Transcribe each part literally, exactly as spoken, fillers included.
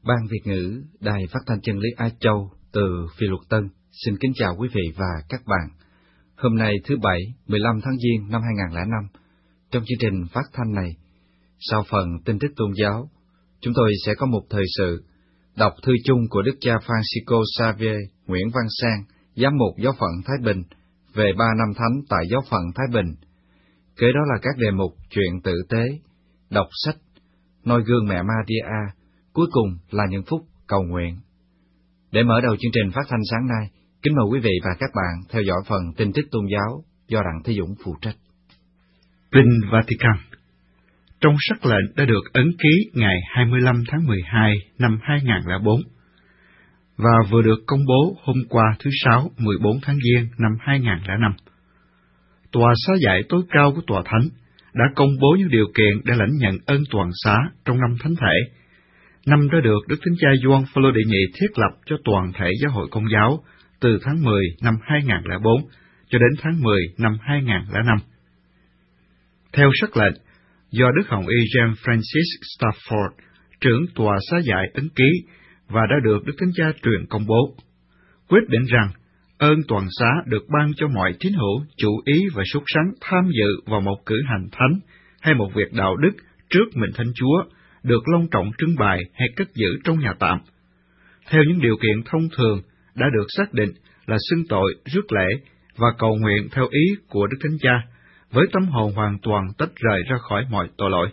Ban Việt ngữ Đài Phát thanh Chân lý Á Châu từ Phi Luật Tân xin kính chào quý vị và các bạn. Hôm nay thứ Bảy, mười lăm tháng Giêng năm hai nghìn không trăm lẻ năm, trong chương trình phát thanh này, sau phần tin tức tôn giáo, chúng tôi sẽ có một thời sự đọc thư chung của Đức cha Francisco Xavier Nguyễn Văn Sang, giám mục giáo phận Thái Bình, về ba năm thánh tại giáo phận Thái Bình. Kế đó là các đề mục chuyện tử tế, đọc sách, noi gương mẹ Maria, cuối cùng là những phút cầu nguyện. Để mở đầu chương trình phát thanh sáng nay, kính mời quý vị và các bạn theo dõi phần tin tức tôn giáo do Đặng Thế Dũng phụ trách. Vinh Vatican. Trong sắc lệnh đã được ấn ký ngày hai mươi lăm tháng mười hai năm hai nghìn không trăm lẻ bốn và vừa được công bố hôm qua thứ Sáu mười bốn tháng Giêng năm hai nghìn không trăm lẻ năm. Tòa xá giải tối cao của Tòa Thánh đã công bố những điều kiện để lãnh nhận ơn toàn xá trong năm Thánh thể, năm đã được Đức Thánh Cha Gioan Phaolô đệ nhị thiết lập cho toàn thể giáo hội Công giáo từ tháng mười năm hai nghìn không trăm lẻ bốn cho đến tháng mười năm hai nghìn không trăm lẻ năm. Theo sắc lệnh, do Đức Hồng Y James Francis Stafford, trưởng tòa xá giải ấn ký và đã được Đức Thánh Cha truyền công bố, quyết định rằng ơn toàn xá được ban cho mọi tín hữu chủ ý và sốt sắng tham dự vào một cử hành thánh hay một việc đạo đức trước mình Thánh Chúa, được long trọng trưng bày hay cất giữ trong nhà tạm, theo những điều kiện thông thường đã được xác định là xưng tội, rước lễ và cầu nguyện theo ý của Đức Thánh Cha, với tâm hồn hoàn toàn tách rời ra khỏi mọi tội lỗi.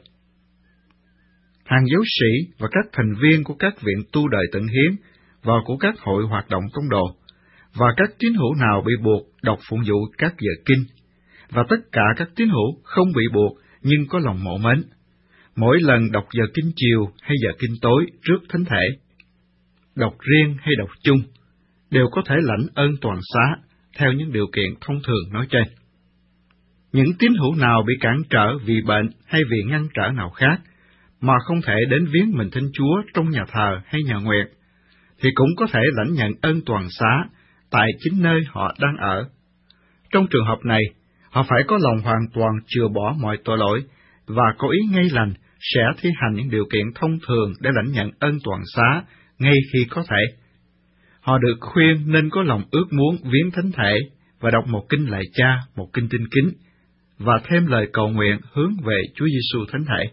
Hàng giáo sĩ và các thành viên của các viện tu đời tận hiến và của các hội hoạt động tông đồ, và các tín hữu nào bị buộc đọc phụng vụ các giờ kinh, và tất cả các tín hữu không bị buộc nhưng có lòng mộ mến, mỗi lần đọc giờ kinh chiều hay giờ kinh tối trước thánh thể, đọc riêng hay đọc chung, đều có thể lãnh ơn toàn xá theo những điều kiện thông thường nói trên. Những tín hữu nào bị cản trở vì bệnh hay vì ngăn trở nào khác mà không thể đến viếng mình Thánh Chúa trong nhà thờ hay nhà nguyện, thì cũng có thể lãnh nhận ơn toàn xá tại chính nơi họ đang ở. Trong trường hợp này, họ phải có lòng hoàn toàn chừa bỏ mọi tội lỗi và có ý ngay lành sẽ thi hành những điều kiện thông thường để lãnh nhận ơn toàn xá ngay khi có thể. Họ được khuyên nên có lòng ước muốn viếng thánh thể và đọc một kinh lạy Cha, một kinh tinh kính, và thêm lời cầu nguyện hướng về Chúa Giêsu thánh thể.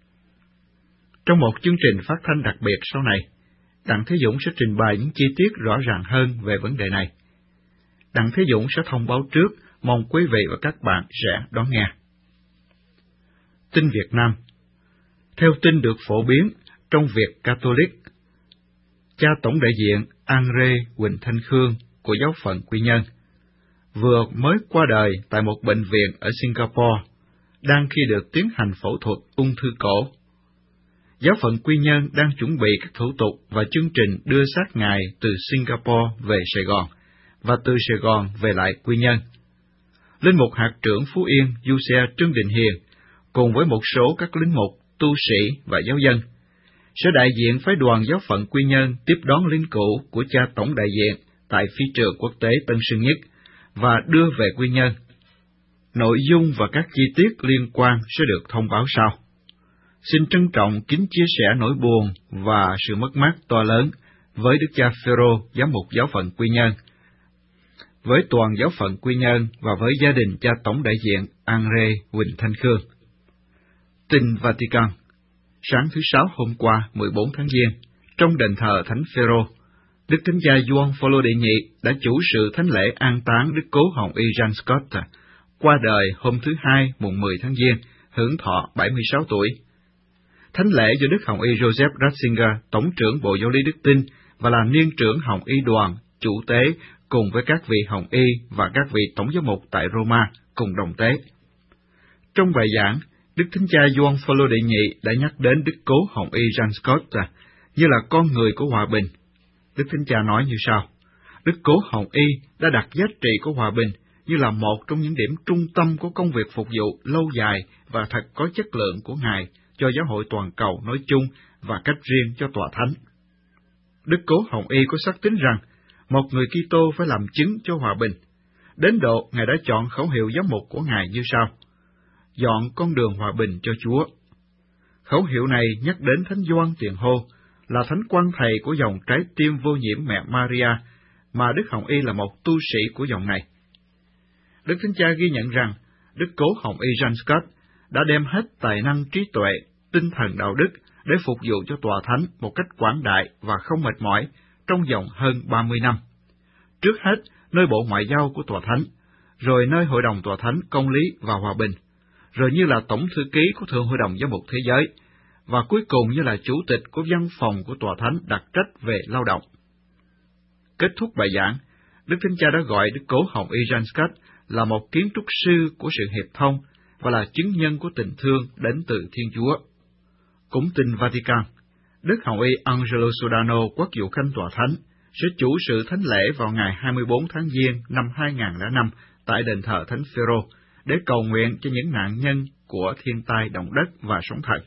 Trong một chương trình phát thanh đặc biệt sau này, Đặng Thế Dũng sẽ trình bày những chi tiết rõ ràng hơn về vấn đề này. Đặng Thế Dũng sẽ thông báo trước, mong quý vị và các bạn sẽ đón nghe. Tin Việt Nam. Theo tin được phổ biến trong Việt Catholic, cha tổng đại diện Andre Huỳnh Thanh Khương của giáo phận Quy Nhơn vừa mới qua đời tại một bệnh viện ở Singapore, đang khi được tiến hành phẫu thuật ung thư cổ. Giáo phận Quy Nhơn đang chuẩn bị các thủ tục và chương trình đưa xác ngài từ Singapore về Sài Gòn, và từ Sài Gòn về lại Quy Nhơn. Linh mục hạt trưởng Phú Yên Du Xe Trương Đình Hiền, cùng với một số các linh mục, tu sĩ và giáo dân, sẽ đại diện phái đoàn giáo phận Quy Nhơn tiếp đón linh cữu của cha tổng đại diện tại phi trường quốc tế Tân Sơn Nhất và đưa về Quy Nhơn. Nội dung và các chi tiết liên quan sẽ được thông báo sau. Xin trân trọng kính chia sẻ nỗi buồn và sự mất mát to lớn với Đức cha Phêrô, giám mục giáo phận Quy Nhơn, với toàn giáo phận Quy Nhơn và với gia đình cha tổng đại diện Andre Huỳnh Thanh Khương. Tin Vatican. Sáng thứ Sáu hôm qua, mười bốn tháng Giêng, trong đền thờ Thánh Phêrô, Đức Thánh Cha Gioan Phaolô đệ nhị đã chủ sự thánh lễ an táng Đức Cố Hồng Y Jean Scott, qua đời hôm thứ Hai, mùng mười tháng Giêng, hưởng thọ bảy mươi sáu tuổi. Thánh lễ do Đức Hồng Y Joseph Ratzinger, Tổng trưởng Bộ Giáo lý Đức Tin và là niên trưởng Hồng Y đoàn, chủ tế, cùng với các vị Hồng Y và các vị Tổng giám mục tại Roma cùng đồng tế. Trong bài giảng, Đức Thánh Cha Gioan Phaolô đệ nhị đã nhắc đến Đức Cố Hồng Y Jean Scott như là con người của hòa bình. Đức Thánh Cha nói như sau: Đức Cố Hồng Y đã đặt giá trị của hòa bình như là một trong những điểm trung tâm của công việc phục vụ lâu dài và thật có chất lượng của Ngài cho giáo hội toàn cầu nói chung và cách riêng cho Tòa Thánh. Đức Cố Hồng Y có xác tín rằng một người Kitô phải làm chứng cho hòa bình, đến độ Ngài đã chọn khẩu hiệu giám mục của Ngài như sau: dọn con đường hòa bình cho Chúa. Khẩu hiệu này nhắc đến Thánh Gioan Tiền Hô là thánh quan thầy của dòng trái tim vô nhiễm mẹ Maria, mà Đức Hồng Y là một tu sĩ của dòng này. Đức Thánh Cha ghi nhận rằng Đức Cố Hồng Y John Scott đã đem hết tài năng trí tuệ, tinh thần đạo đức để phục vụ cho tòa thánh một cách quảng đại và không mệt mỏi trong vòng hơn ba mươi năm. Trước hết, nơi Bộ Ngoại giao của tòa thánh, rồi nơi Hội đồng tòa thánh Công lý và Hòa bình, rồi như là Tổng thư ký của Thượng Hội đồng Giám mục Thế giới, và cuối cùng như là Chủ tịch của văn phòng của tòa thánh đặc trách về lao động. Kết thúc bài giảng, Đức Thánh Cha đã gọi Đức Cố Hồng Y John Scott là một kiến trúc sư của sự hiệp thông và là chứng nhân của tình thương đến từ Thiên Chúa. Cũng tin Vatican, Đức Hồng Y Angelo Sodano, quốc vụ khanh tòa thánh, sẽ chủ sự thánh lễ vào ngày hai mươi bốn tháng Giêng năm hai nghìn lẻ năm tại đền thờ Thánh Phêrô để cầu nguyện cho những nạn nhân của thiên tai động đất và sóng thần.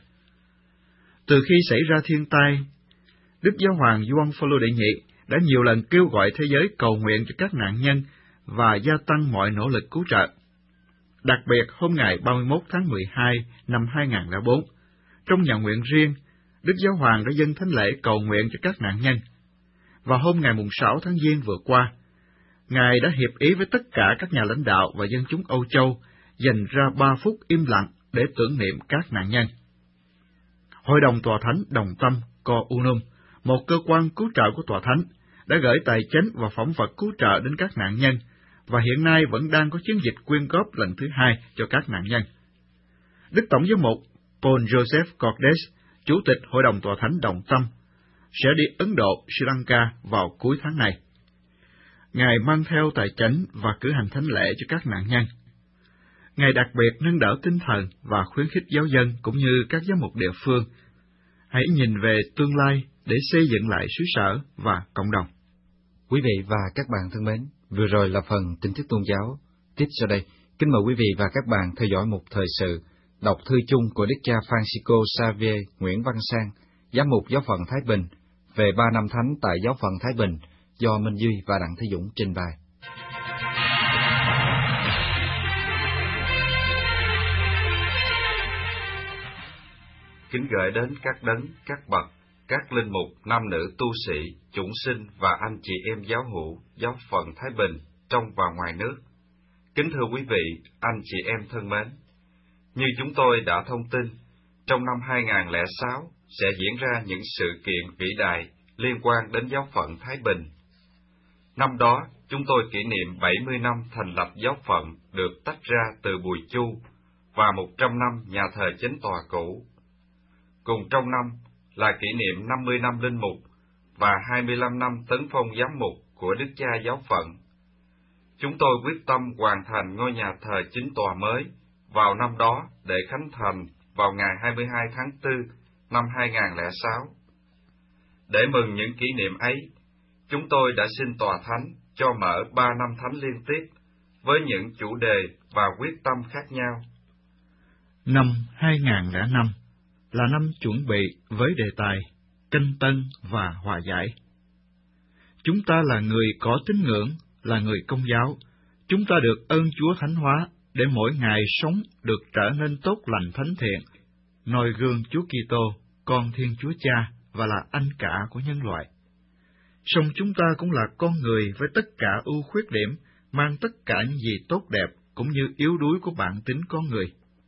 Từ khi xảy ra thiên tai, Đức Giáo hoàng Gioan Phaolô đệ nhị đã nhiều lần kêu gọi thế giới cầu nguyện cho các nạn nhân và gia tăng mọi nỗ lực cứu trợ. Đặc biệt, hôm ngày ba mươi mốt tháng mười hai năm hai nghìn lẻ bốn, trong nhà nguyện riêng, Đức Giáo hoàng đã dâng thánh lễ cầu nguyện cho các nạn nhân. Và hôm ngày sáu tháng Giêng vừa qua, Ngài đã hiệp ý với tất cả các nhà lãnh đạo và dân chúng Âu Châu dành ra ba phút im lặng để tưởng niệm các nạn nhân. Hội đồng tòa thánh đồng tâm Co Unum, một cơ quan cứu trợ của tòa thánh, đã gửi tài chánh và phẩm vật cứu trợ đến các nạn nhân, và hiện nay vẫn đang có chiến dịch quyên góp lần thứ hai cho các nạn nhân. Đức Tổng giám mục Paul Joseph Cordes, Chủ tịch Hội đồng tòa thánh đồng tâm, sẽ đi Ấn Độ, Sri Lanka vào cuối tháng này. Ngài mang theo tài chánh và cử hành thánh lễ cho các nạn nhân. Ngài đặc biệt nâng đỡ tinh thần và khuyến khích giáo dân cũng như các giám mục địa phương hãy nhìn về tương lai để xây dựng lại xứ sở và cộng đồng. Quý vị và các bạn thân mến, vừa rồi là phần tin tức tôn giáo. Tiếp sau đây, kính mời quý vị và các bạn theo dõi một thời sự đọc thư chung của Đức cha Francisco Xavier Nguyễn Văn Sang, giám mục giáo phận Thái Bình, về ba năm thánh tại giáo phận Thái Bình, do Minh Duy và Đặng Thế Dũng trình bày. Kính gửi đến các đấng, các bậc, các linh mục, nam nữ tu sĩ, chủng sinh và anh chị em giáo hữu, giáo phận Thái Bình, trong và ngoài nước. Kính thưa quý vị, anh chị em thân mến, như chúng tôi đã thông tin, trong năm hai nghìn lẻ sáu sẽ diễn ra những sự kiện vĩ đại liên quan đến giáo phận Thái Bình. Năm đó, chúng tôi kỷ niệm bảy mươi năm thành lập giáo phận được tách ra từ Bùi Chu và một trăm năm nhà thờ chính tòa cũ. Cùng trong năm là kỷ niệm năm mươi năm linh mục và hai mươi lăm năm tấn phong giám mục của Đức Cha giáo phận. Chúng tôi quyết tâm hoàn thành ngôi nhà thờ chính tòa mới vào năm đó để khánh thành vào ngày hai mươi hai tháng tư năm hai nghìn lẻ sáu. Để mừng những kỷ niệm ấy, chúng tôi đã xin tòa thánh cho mở ba năm thánh liên tiếp với những chủ đề và quyết tâm khác nhau. Năm hai nghìn lẻ năm là năm chuẩn bị với đề tài canh tân và hòa giải. Chúng ta là người có tín ngưỡng, là người Công giáo, chúng ta được ơn Chúa thánh hóa để mỗi ngày sống được trở nên tốt lành thánh thiện, noi gương Chúa Kitô, con Thiên Chúa Cha và là anh cả của nhân loại. Song chúng ta cũng là con người với tất cả ưu khuyết điểm, mang tất cả những gì tốt đẹp cũng như yếu đuối của bản tính con người.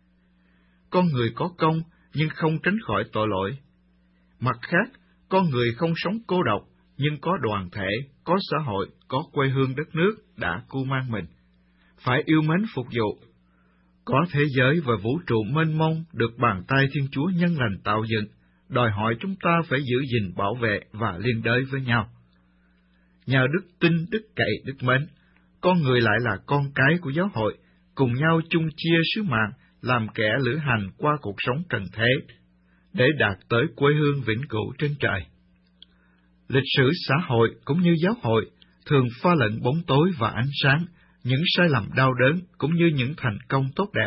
Con người có công nhưng không tránh khỏi tội lỗi. Mặt khác, con người không sống cô độc nhưng có đoàn thể, có xã hội, có quê hương đất nước đã cưu mang mình. Phải yêu mến phục vụ. Có thế giới và vũ trụ mênh mông được bàn tay Thiên Chúa nhân lành tạo dựng, đòi hỏi chúng ta phải giữ gìn, bảo vệ và liên đới với nhau. Nhờ đức tin, đức cậy, đức mến, con người lại là con cái của giáo hội, cùng nhau chung chia sứ mạng, làm kẻ lữ hành qua cuộc sống trần thế, để đạt tới quê hương vĩnh cửu trên trời. Lịch sử xã hội cũng như giáo hội thường pha lẫn bóng tối và ánh sáng, những sai lầm đau đớn cũng như những thành công tốt đẹp.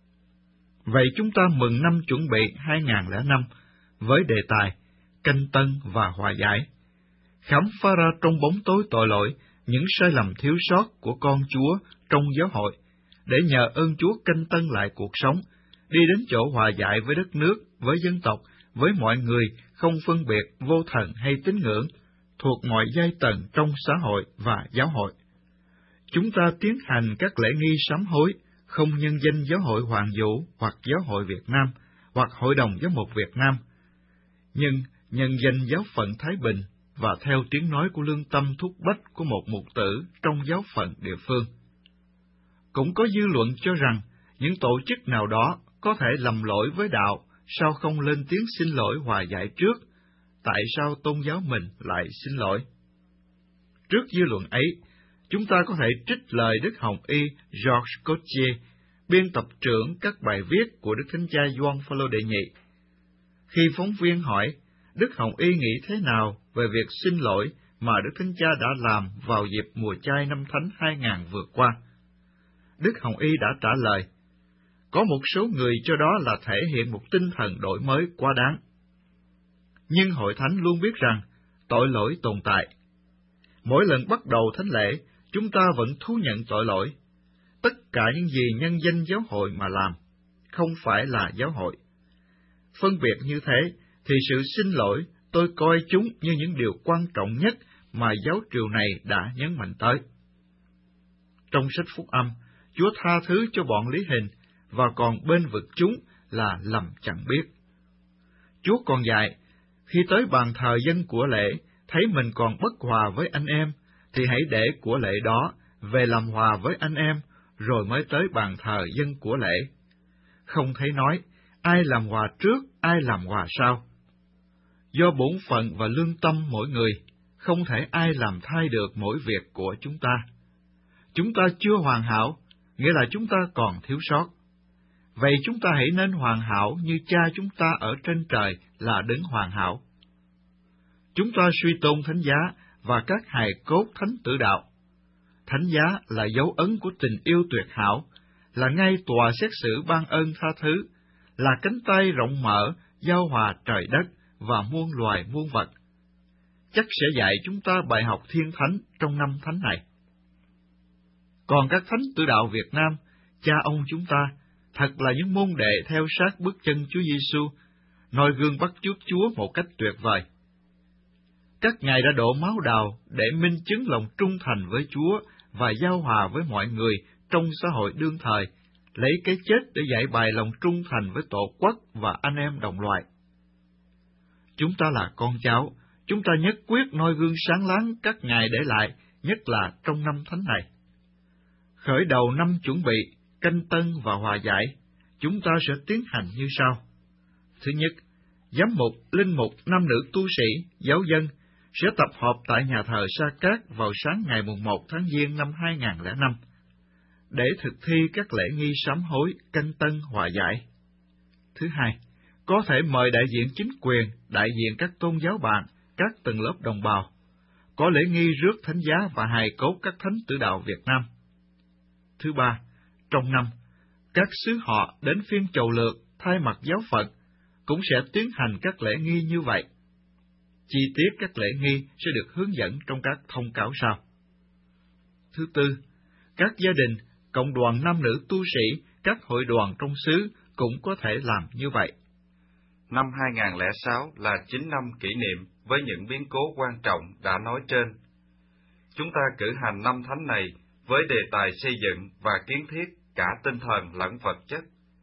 Vậy chúng ta mừng năm chuẩn bị hai nghìn lẻ năm với đề tài canh tân và hòa giải, khám phá ra trong bóng tối tội lỗi những sai lầm thiếu sót của con Chúa trong giáo hội, để nhờ ơn Chúa canh tân lại cuộc sống, đi đến chỗ hòa giải với đất nước, với dân tộc, với mọi người, không phân biệt vô thần hay tín ngưỡng, thuộc mọi giai tầng trong xã hội và giáo hội. Chúng ta tiến hành các lễ nghi sám hối, không nhân danh Giáo hội Hoàng Vũ hoặc Giáo hội Việt Nam hoặc Hội đồng Giám mục Việt Nam, nhưng nhân danh giáo phận Thái Bình và theo tiếng nói của lương tâm thúc bách của một mục tử trong giáo phận địa phương. Cũng có dư luận cho rằng những tổ chức nào đó có thể lầm lỗi với đạo, sao không lên tiếng xin lỗi hòa giải trước? Tại sao tôn giáo mình lại xin lỗi? Trước dư luận ấy, chúng ta có thể trích lời Đức Hồng Y George Gautier, biên tập trưởng các bài viết của Đức Thánh Cha Gioan Phaolô đệ nhị. Khi phóng viên hỏi Đức Hồng Y nghĩ thế nào về việc xin lỗi mà Đức Thánh Cha đã làm vào dịp mùa chay năm Thánh hai nghìn vừa qua, Đức Hồng Y đã trả lời, có một số người cho đó là thể hiện một tinh thần đổi mới quá đáng. Nhưng Hội Thánh luôn biết rằng tội lỗi tồn tại. Mỗi lần bắt đầu thánh lễ, chúng ta vẫn thú nhận tội lỗi. Tất cả những gì nhân danh giáo hội mà làm, không phải là giáo hội. Phân biệt như thế, thì sự xin lỗi tôi coi chúng như những điều quan trọng nhất mà giáo triều này đã nhấn mạnh tới. Trong sách Phúc Âm, Chúa tha thứ cho bọn Lý Hình và còn bên vực chúng là lầm chẳng biết. Chúa còn dạy, khi tới bàn thờ dân của lễ, thấy mình còn bất hòa với anh em, thì hãy để của lễ đó về làm hòa với anh em, rồi mới tới bàn thờ dân của lễ. Không thấy nói, ai làm hòa trước, ai làm hòa sau. Do bổn phận và lương tâm mỗi người, không thể ai làm thay được mỗi việc của chúng ta. Chúng ta chưa hoàn hảo, nghĩa là chúng ta còn thiếu sót. Vậy chúng ta hãy nên hoàn hảo như Cha chúng ta ở trên trời là đấng hoàn hảo. Chúng ta suy tôn thánh giá và các hài cốt thánh tử đạo. Thánh giá là dấu ấn của tình yêu tuyệt hảo, là ngay tòa xét xử ban ơn tha thứ, là cánh tay rộng mở, giao hòa trời đất và muôn loài muôn vật. Chắc sẽ dạy chúng ta bài học thiên thánh trong năm thánh này. Còn các thánh tử đạo Việt Nam, cha ông chúng ta, thật là những môn đệ theo sát bước chân Chúa Giêsu, noi gương bắt chước Chúa một cách tuyệt vời. Các ngài đã đổ máu đào để minh chứng lòng trung thành với Chúa và giao hòa với mọi người trong xã hội đương thời, lấy cái chết để giải bày lòng trung thành với Tổ quốc và anh em đồng loại. Chúng ta là con cháu, chúng ta nhất quyết noi gương sáng láng các ngài để lại, nhất là trong năm thánh này. Khởi đầu năm chuẩn bị, canh tân và hòa giải, chúng ta sẽ tiến hành như sau. Thứ nhất, giám mục, linh mục, nam nữ tu sĩ, giáo dân sẽ tập họp tại nhà thờ Sa Cát vào sáng ngày mùng một tháng Giêng năm hai nghìn lẻ năm, để thực thi các lễ nghi sám hối, canh tân, hòa giải. Thứ hai, có thể mời đại diện chính quyền, đại diện các tôn giáo bạn, các tầng lớp đồng bào, có lễ nghi rước thánh giá và hài cốt các thánh tử đạo Việt Nam. Thứ ba, trong năm, các xứ họ đến phiên chầu lược thay mặt giáo phận cũng sẽ tiến hành các lễ nghi như vậy. Chi tiết các lễ nghi sẽ được hướng dẫn trong các thông cáo sau. Thứ tư, các gia đình, cộng đoàn nam nữ tu sĩ, các hội đoàn trong xứ cũng có thể làm như vậy. Năm hai nghìn lẻ sáu là chín năm kỷ niệm với những biến cố quan trọng đã nói trên. Chúng ta cử hành năm thánh này với đề tài xây dựng và kiến thiết cả tinh thần lẫn vật chất.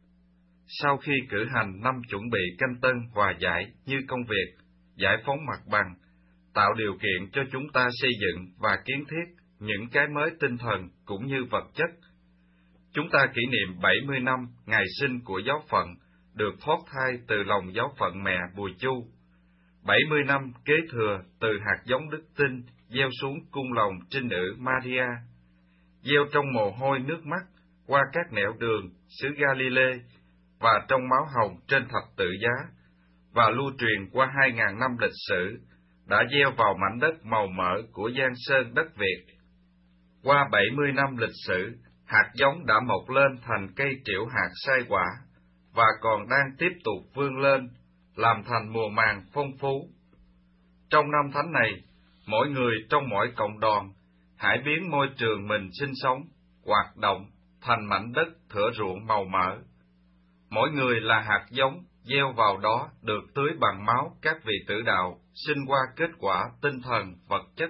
Sau khi cử hành năm chuẩn bị canh tân hòa giải như công việc, giải phóng mặt bằng, tạo điều kiện cho chúng ta xây dựng và kiến thiết những cái mới tinh thần cũng như vật chất. Chúng ta kỷ niệm bảy mươi năm ngày sinh của giáo phận, được thoát thai từ lòng giáo phận mẹ Bùi Chu, bảy mươi năm kế thừa từ hạt giống đức tin gieo xuống cung lòng trinh nữ Maria, gieo trong mồ hôi nước mắt qua các nẻo đường xứ Galilee và trong máu hồng trên thập tự giá, và lưu truyền qua hai ngàn năm lịch sử, đã gieo vào mảnh đất màu mỡ của Giang Sơn đất Việt. Qua bảy mươi năm lịch sử, hạt giống đã mọc lên thành cây triệu hạt sai quả, và còn đang tiếp tục vươn lên, làm thành mùa màng phong phú. Trong năm thánh này, mỗi người trong mỗi cộng đoàn, hãy biến môi trường mình sinh sống, hoạt động, thành mảnh đất thửa ruộng màu mỡ. Mỗi người là hạt giống gieo vào đó được tưới bằng máu các vị tử đạo, sinh qua kết quả tinh thần, vật chất.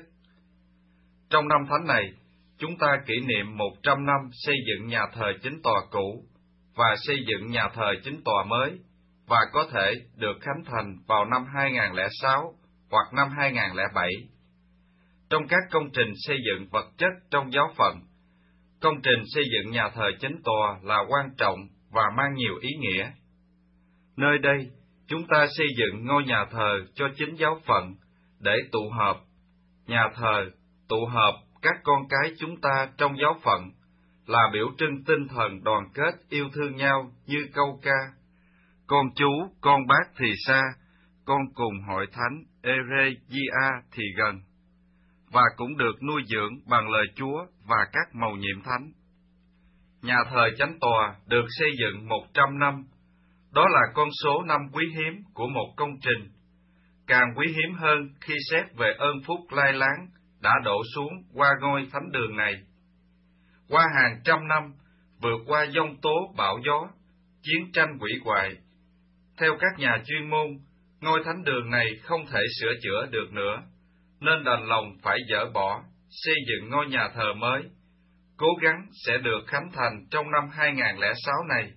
Trong năm thánh này, chúng ta kỷ niệm một trăm năm xây dựng nhà thờ chính tòa cũ và xây dựng nhà thờ chính tòa mới, và có thể được khánh thành vào năm hai nghìn không trăm lẻ sáu hoặc năm hai nghìn không trăm lẻ bảy. Trong các công trình xây dựng vật chất trong giáo phận, công trình xây dựng nhà thờ chính tòa là quan trọng và mang nhiều ý nghĩa. Nơi đây, chúng ta xây dựng ngôi nhà thờ cho chính giáo phận để tụ họp. Nhà thờ tụ họp các con cái chúng ta trong giáo phận là biểu trưng tinh thần đoàn kết yêu thương nhau như câu ca: con chú, con bác thì xa, con cùng hội thánh Eregia thì gần, và cũng được nuôi dưỡng bằng lời Chúa và các mầu nhiệm thánh. Nhà thờ chánh tòa được xây dựng một trăm năm, đó là con số năm quý hiếm của một công trình, càng quý hiếm hơn khi xét về ơn phúc lai láng đã đổ xuống qua ngôi thánh đường này. Qua hàng trăm năm, vượt qua giông tố bão gió, chiến tranh quỷ hoại, theo các nhà chuyên môn, ngôi thánh đường này không thể sửa chữa được nữa, nên đành lòng phải dỡ bỏ, xây dựng ngôi nhà thờ mới, cố gắng sẽ được khánh thành trong năm hai nghìn không trăm lẻ sáu này.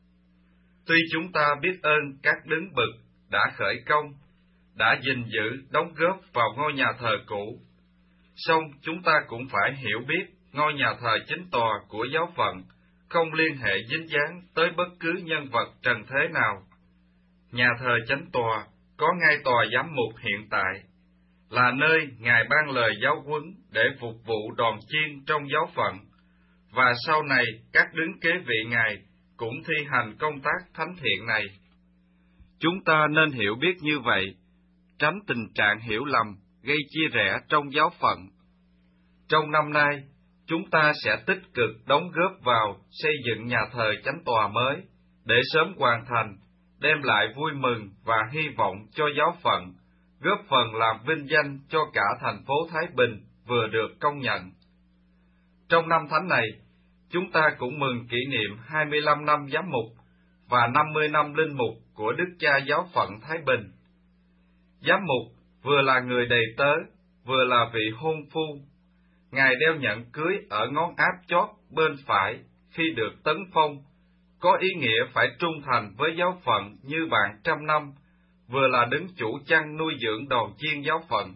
Tuy chúng ta biết ơn các đứng bực đã khởi công, đã gìn giữ, đóng góp vào ngôi nhà thờ cũ, song chúng ta cũng phải hiểu biết ngôi nhà thờ chính tòa của giáo phận không liên hệ dính dáng tới bất cứ nhân vật trần thế nào. Nhà thờ chánh tòa có ngay tòa giám mục hiện tại, là nơi Ngài ban lời giáo huấn để phục vụ đoàn chiên trong giáo phận, và sau này các đứng kế vị Ngài cũng thi hành công tác thánh thiện này. Chúng ta nên hiểu biết như vậy, tránh tình trạng hiểu lầm, gây chia rẽ trong giáo phận. Trong năm nay, chúng ta sẽ tích cực đóng góp vào xây dựng nhà thờ chánh tòa mới, để sớm hoàn thành, đem lại vui mừng và hy vọng cho giáo phận, góp phần làm vinh danh cho cả thành phố Thái Bình vừa được công nhận. Trong năm thánh này, chúng ta cũng mừng kỷ niệm hai mươi lăm năm giám mục và năm mươi năm linh mục của Đức Cha Giáo phận Thái Bình. Giám mục vừa là người đầy tớ, vừa là vị hôn phu. Ngài đeo nhẫn cưới ở ngón áp chót bên phải khi được tấn phong, có ý nghĩa phải trung thành với giáo phận như bạn trăm năm, vừa là đứng chủ chăn nuôi dưỡng đoàn chiên giáo phận.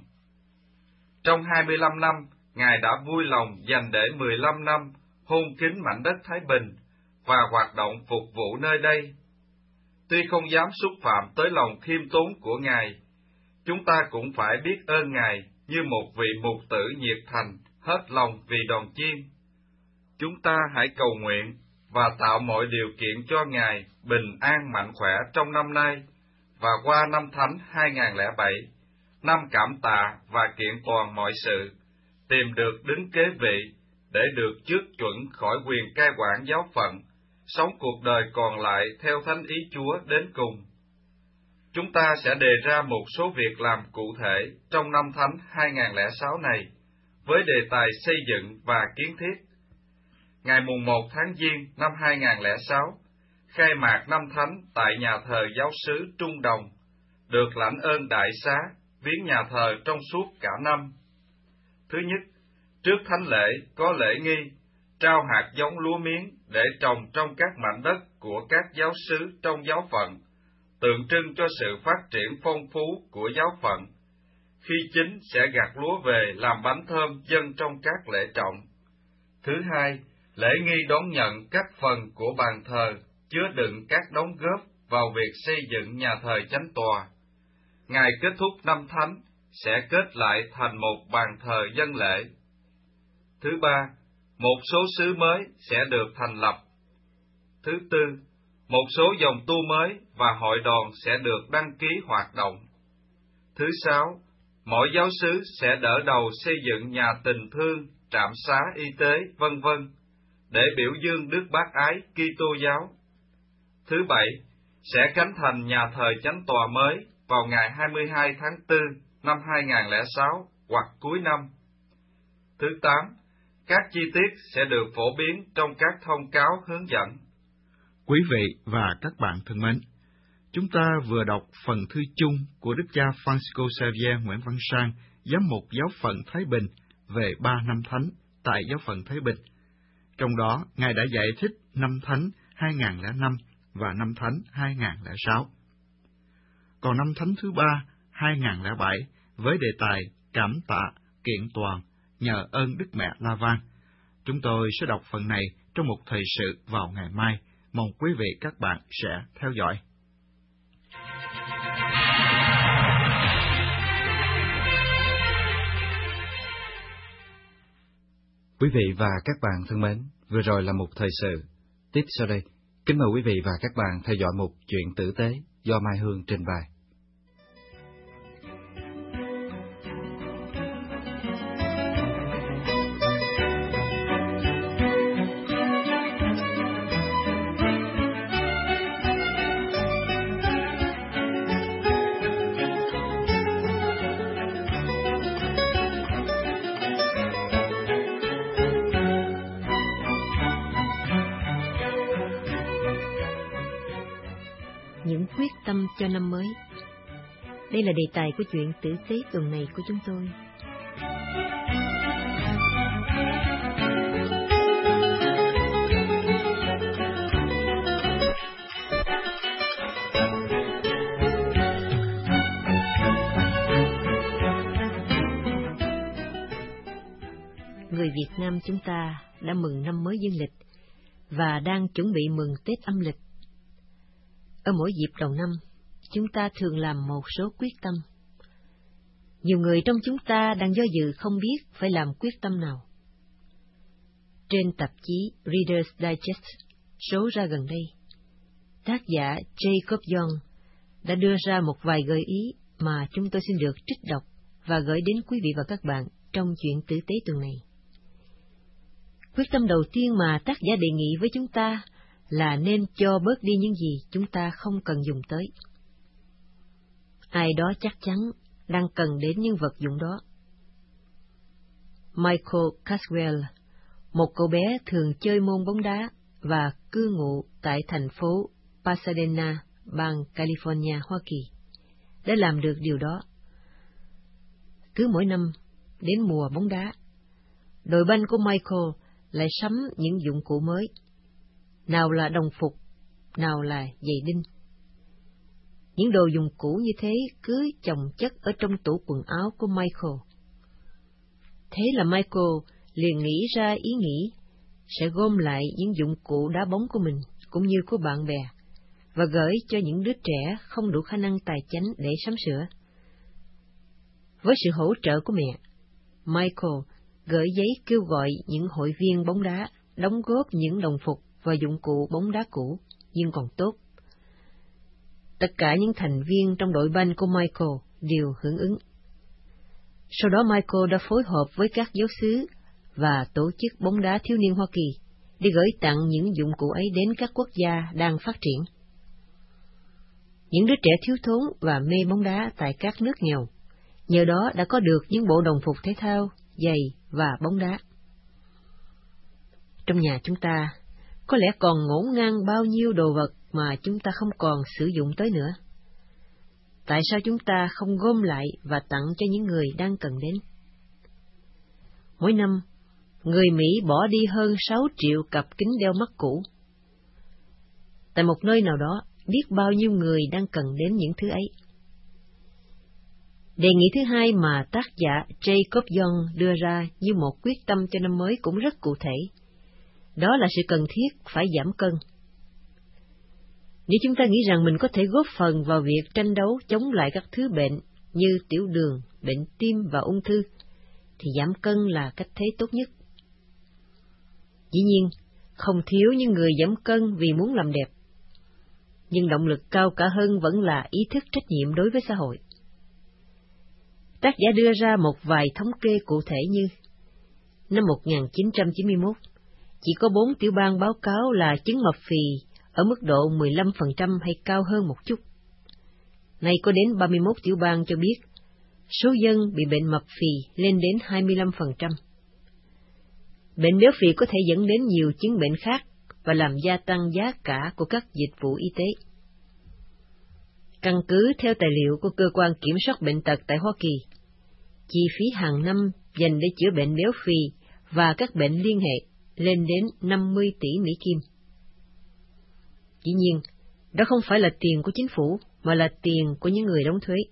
Trong hai mươi lăm năm, Ngài đã vui lòng dành để mười lăm năm hôn kính mảnh đất Thái Bình và hoạt động phục vụ nơi đây. Tuy không dám xúc phạm tới lòng khiêm tốn của Ngài, chúng ta cũng phải biết ơn Ngài như một vị mục tử nhiệt thành, hết lòng vì đoàn chiên. Chúng ta hãy cầu nguyện và tạo mọi điều kiện cho Ngài bình an mạnh khỏe trong năm nay và qua năm thánh hai nghìn không trăm lẻ bảy, năm cảm tạ và kiện toàn mọi sự, tìm được đứng kế vị để được trước chuẩn khỏi quyền cai quản giáo phận, sống cuộc đời còn lại theo thánh ý Chúa đến cùng. Chúng ta sẽ đề ra một số việc làm cụ thể trong năm thánh hai nghìn không trăm lẻ sáu này, với đề tài xây dựng và kiến thiết. Ngày mùng một tháng Giêng năm hai nghìn không trăm lẻ sáu, khai mạc năm thánh tại nhà thờ giáo xứ Trung Đồng, được lãnh ơn đại xá, viếng nhà thờ trong suốt cả năm. Thứ nhất, trước thánh lễ có lễ nghi, trao hạt giống lúa miếng để trồng trong các mảnh đất của các giáo xứ trong giáo phận, tượng trưng cho sự phát triển phong phú của giáo phận. Khi chín sẽ gặt lúa về làm bánh thơm dâng trong các lễ trọng. Thứ hai, lễ nghi đón nhận các phần của bàn thờ chứa đựng các đóng góp vào việc xây dựng nhà thờ chánh tòa. Ngày kết thúc năm thánh sẽ kết lại thành một bàn thờ dân lễ. Thứ ba, một số xứ mới sẽ được thành lập. Thứ tư, một số dòng tu mới và hội đoàn sẽ được đăng ký hoạt động. Thứ sáu, mỗi giáo xứ sẽ đỡ đầu xây dựng nhà tình thương, trạm xá y tế, vân vân để biểu dương đức bác ái Kitô giáo. Thứ bảy, sẽ khánh thành nhà thờ chánh tòa mới vào ngày hai mươi hai tháng tư năm hai nghìn không trăm lẻ sáu hoặc cuối năm. Thứ tám, các chi tiết sẽ được phổ biến trong các thông cáo hướng dẫn. Quý vị và các bạn thân mến, Chúng ta vừa đọc phần thư chung của Đức cha Francisco Xavier Nguyễn Văn Sang, giám mục giáo phận Thái Bình, về ba năm thánh tại giáo phận Thái Bình. Trong đó, Ngài đã giải thích năm thánh hai nghìn không trăm lẻ năm và năm thánh hai nghìn không trăm lẻ sáu. Còn năm thánh thứ ba, hai nghìn không trăm lẻ bảy, với đề tài cảm tạ, kiện toàn, nhờ ơn Đức Mẹ La Vang. Chúng tôi sẽ đọc phần này trong một thời sự vào ngày mai. Mong quý vị các bạn sẽ theo dõi. Quý vị và các bạn thân mến, vừa rồi là một thời sự. Tiếp sau đây, kính mời quý vị và các bạn theo dõi một chuyện tử tế do Mai Hương trình bày. Những quyết tâm cho năm mới. Đây là đề tài của chuyện tử tế tuần này của chúng tôi. Người Việt Nam chúng ta đã mừng năm mới dương lịch và đang chuẩn bị mừng Tết âm lịch. Ở mỗi dịp đầu năm, chúng ta thường làm một số quyết tâm. Nhiều người trong chúng ta đang do dự không biết phải làm quyết tâm nào. Trên tạp chí Reader's Digest số ra gần đây, tác giả Jacob Young đã đưa ra một vài gợi ý mà chúng tôi xin được trích đọc và gửi đến quý vị và các bạn trong chuyện tử tế tuần này. Quyết tâm đầu tiên mà tác giả đề nghị với chúng ta là nên cho bớt đi những gì chúng ta không cần dùng tới. Ai đó chắc chắn đang cần đến những vật dụng đó. Michael Caswell, một cậu bé thường chơi môn bóng đá và cư ngụ tại thành phố Pasadena, bang California, Hoa Kỳ, đã làm được điều đó. Cứ mỗi năm, đến mùa bóng đá, đội banh của Michael lại sắm những dụng cụ mới. Nào là đồng phục, nào là giày đinh. Những đồ dùng cũ như thế cứ chồng chất ở trong tủ quần áo của Michael. Thế là Michael liền nghĩ ra ý nghĩ sẽ gom lại những dụng cụ đá bóng của mình cũng như của bạn bè và gửi cho những đứa trẻ không đủ khả năng tài chánh để sắm sửa. Với sự hỗ trợ của mẹ, Michael gửi giấy kêu gọi những hội viên bóng đá đóng góp những đồng phục và dụng cụ bóng đá cũ, nhưng còn tốt. Tất cả những thành viên trong đội banh của Michael đều hưởng ứng. Sau đó Michael đã phối hợp với các giáo xứ và tổ chức bóng đá thiếu niên Hoa Kỳ để gửi tặng những dụng cụ ấy đến các quốc gia đang phát triển. Những đứa trẻ thiếu thốn và mê bóng đá tại các nước nghèo, nhờ đó đã có được những bộ đồng phục thể thao, giày và bóng đá. Trong nhà chúng ta, có lẽ còn ngổn ngang bao nhiêu đồ vật mà chúng ta không còn sử dụng tới nữa. Tại sao chúng ta không gom lại và tặng cho những người đang cần đến? Mỗi năm, người Mỹ bỏ đi hơn sáu triệu cặp kính đeo mắt cũ. Tại một nơi nào đó, biết bao nhiêu người đang cần đến những thứ ấy. Đề nghị thứ hai mà tác giả Jacob Young đưa ra như một quyết tâm cho năm mới cũng rất cụ thể. Đó là sự cần thiết phải giảm cân. Nếu chúng ta nghĩ rằng mình có thể góp phần vào việc tranh đấu chống lại các thứ bệnh như tiểu đường, bệnh tim và ung thư, thì giảm cân là cách thế tốt nhất. Dĩ nhiên, không thiếu những người giảm cân vì muốn làm đẹp. Nhưng động lực cao cả hơn vẫn là ý thức trách nhiệm đối với xã hội. Tác giả đưa ra một vài thống kê cụ thể như năm một nghìn chín trăm chín mươi mốt, chỉ có bốn tiểu bang báo cáo là chứng mập phì ở mức độ mười lăm phần trăm hay cao hơn một chút. Nay có đến ba mươi mốt tiểu bang cho biết số dân bị bệnh mập phì lên đến hai mươi lăm phần trăm. Bệnh béo phì có thể dẫn đến nhiều chứng bệnh khác và làm gia tăng giá cả của các dịch vụ y tế. Căn cứ theo tài liệu của Cơ quan Kiểm soát Bệnh tật tại Hoa Kỳ, chi phí hàng năm dành để chữa bệnh béo phì và các bệnh liên hệ lên đến năm mươi tỷ Mỹ Kim. Dĩ nhiên, đó không phải là tiền của chính phủ, mà là tiền của những người đóng thuế.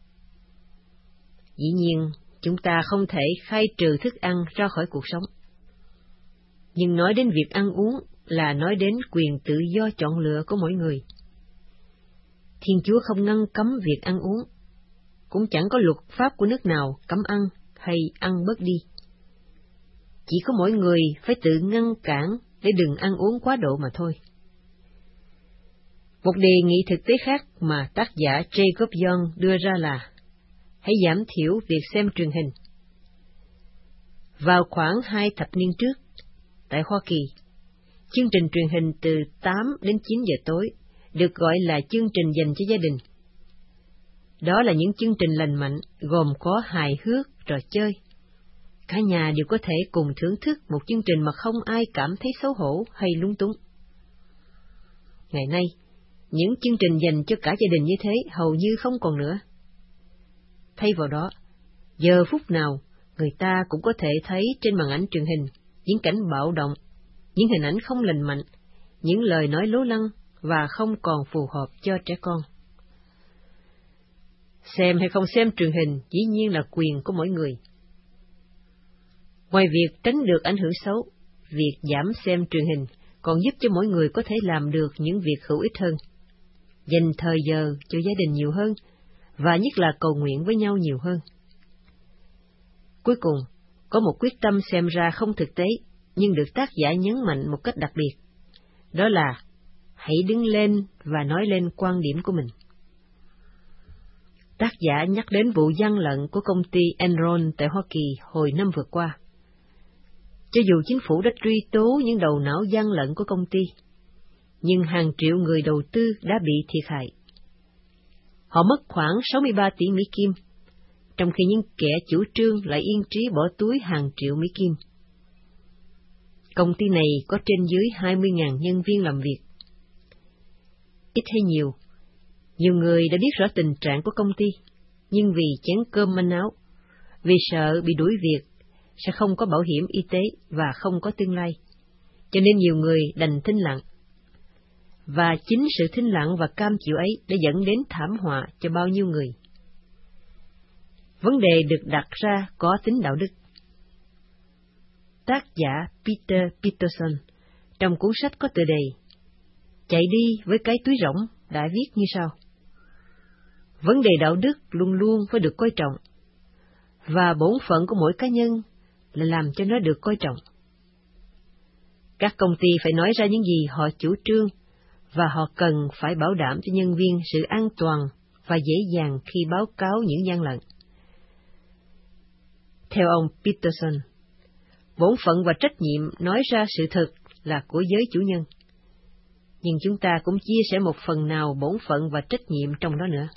Dĩ nhiên, chúng ta không thể khai trừ thức ăn ra khỏi cuộc sống. Nhưng nói đến việc ăn uống là nói đến quyền tự do chọn lựa của mỗi người. Thiên Chúa không ngăn cấm việc ăn uống, cũng chẳng có luật pháp của nước nào cấm ăn hay ăn bớt đi. Chỉ có mỗi người phải tự ngăn cản để đừng ăn uống quá độ mà thôi. Một đề nghị thực tế khác mà tác giả Jacob Young đưa ra là hãy giảm thiểu việc xem truyền hình. Vào khoảng hai thập niên trước, tại Hoa Kỳ, chương trình truyền hình từ tám đến chín giờ tối được gọi là chương trình dành cho gia đình. Đó là những chương trình lành mạnh, gồm có hài hước, trò chơi. Cả nhà đều có thể cùng thưởng thức một chương trình mà không ai cảm thấy xấu hổ hay lung túng. Ngày nay, những chương trình dành cho cả gia đình như thế hầu như không còn nữa. Thay vào đó, giờ phút nào, người ta cũng có thể thấy trên màn ảnh truyền hình những cảnh bạo động, những hình ảnh không lành mạnh, những lời nói lố lăng và không còn phù hợp cho trẻ con. Xem hay không xem truyền hình dĩ nhiên là quyền của mỗi người. Ngoài việc tránh được ảnh hưởng xấu, việc giảm xem truyền hình còn giúp cho mỗi người có thể làm được những việc hữu ích hơn, dành thời giờ cho gia đình nhiều hơn, và nhất là cầu nguyện với nhau nhiều hơn. Cuối cùng, có một quyết tâm xem ra không thực tế, nhưng được tác giả nhấn mạnh một cách đặc biệt. Đó là, hãy đứng lên và nói lên quan điểm của mình. Tác giả nhắc đến vụ gian lận của công ty Enron tại Hoa Kỳ hồi năm vừa qua. Cho dù chính phủ đã truy tố những đầu não gian lận của công ty, nhưng hàng triệu người đầu tư đã bị thiệt hại. Họ mất khoảng sáu mươi ba tỷ Mỹ Kim, trong khi những kẻ chủ trương lại yên trí bỏ túi hàng triệu Mỹ Kim. Công ty này có trên dưới hai mươi nghìn nhân viên làm việc. Ít hay nhiều, nhiều người đã biết rõ tình trạng của công ty, nhưng vì chén cơm manh áo, vì sợ bị đuổi việc, sẽ không có bảo hiểm y tế và không có tương lai, cho nên nhiều người đành thinh lặng. Và chính sự thinh lặng và cam chịu ấy đã dẫn đến thảm họa cho bao nhiêu người. Vấn đề được đặt ra có tính đạo đức. Tác giả Peter Peterson trong cuốn sách có tựa đề Chạy đi với cái túi rỗng đã viết như sau: vấn đề đạo đức luôn luôn phải được coi trọng, và bổn phận của mỗi cá nhân là làm cho nó được coi trọng. Các công ty phải nói ra những gì họ chủ trương, và họ cần phải bảo đảm cho nhân viên sự an toàn và dễ dàng khi báo cáo những gian lận. Theo ông Peterson, bổn phận và trách nhiệm nói ra sự thật là của giới chủ nhân, nhưng chúng ta cũng chia sẻ một phần nào bổn phận và trách nhiệm trong đó nữa.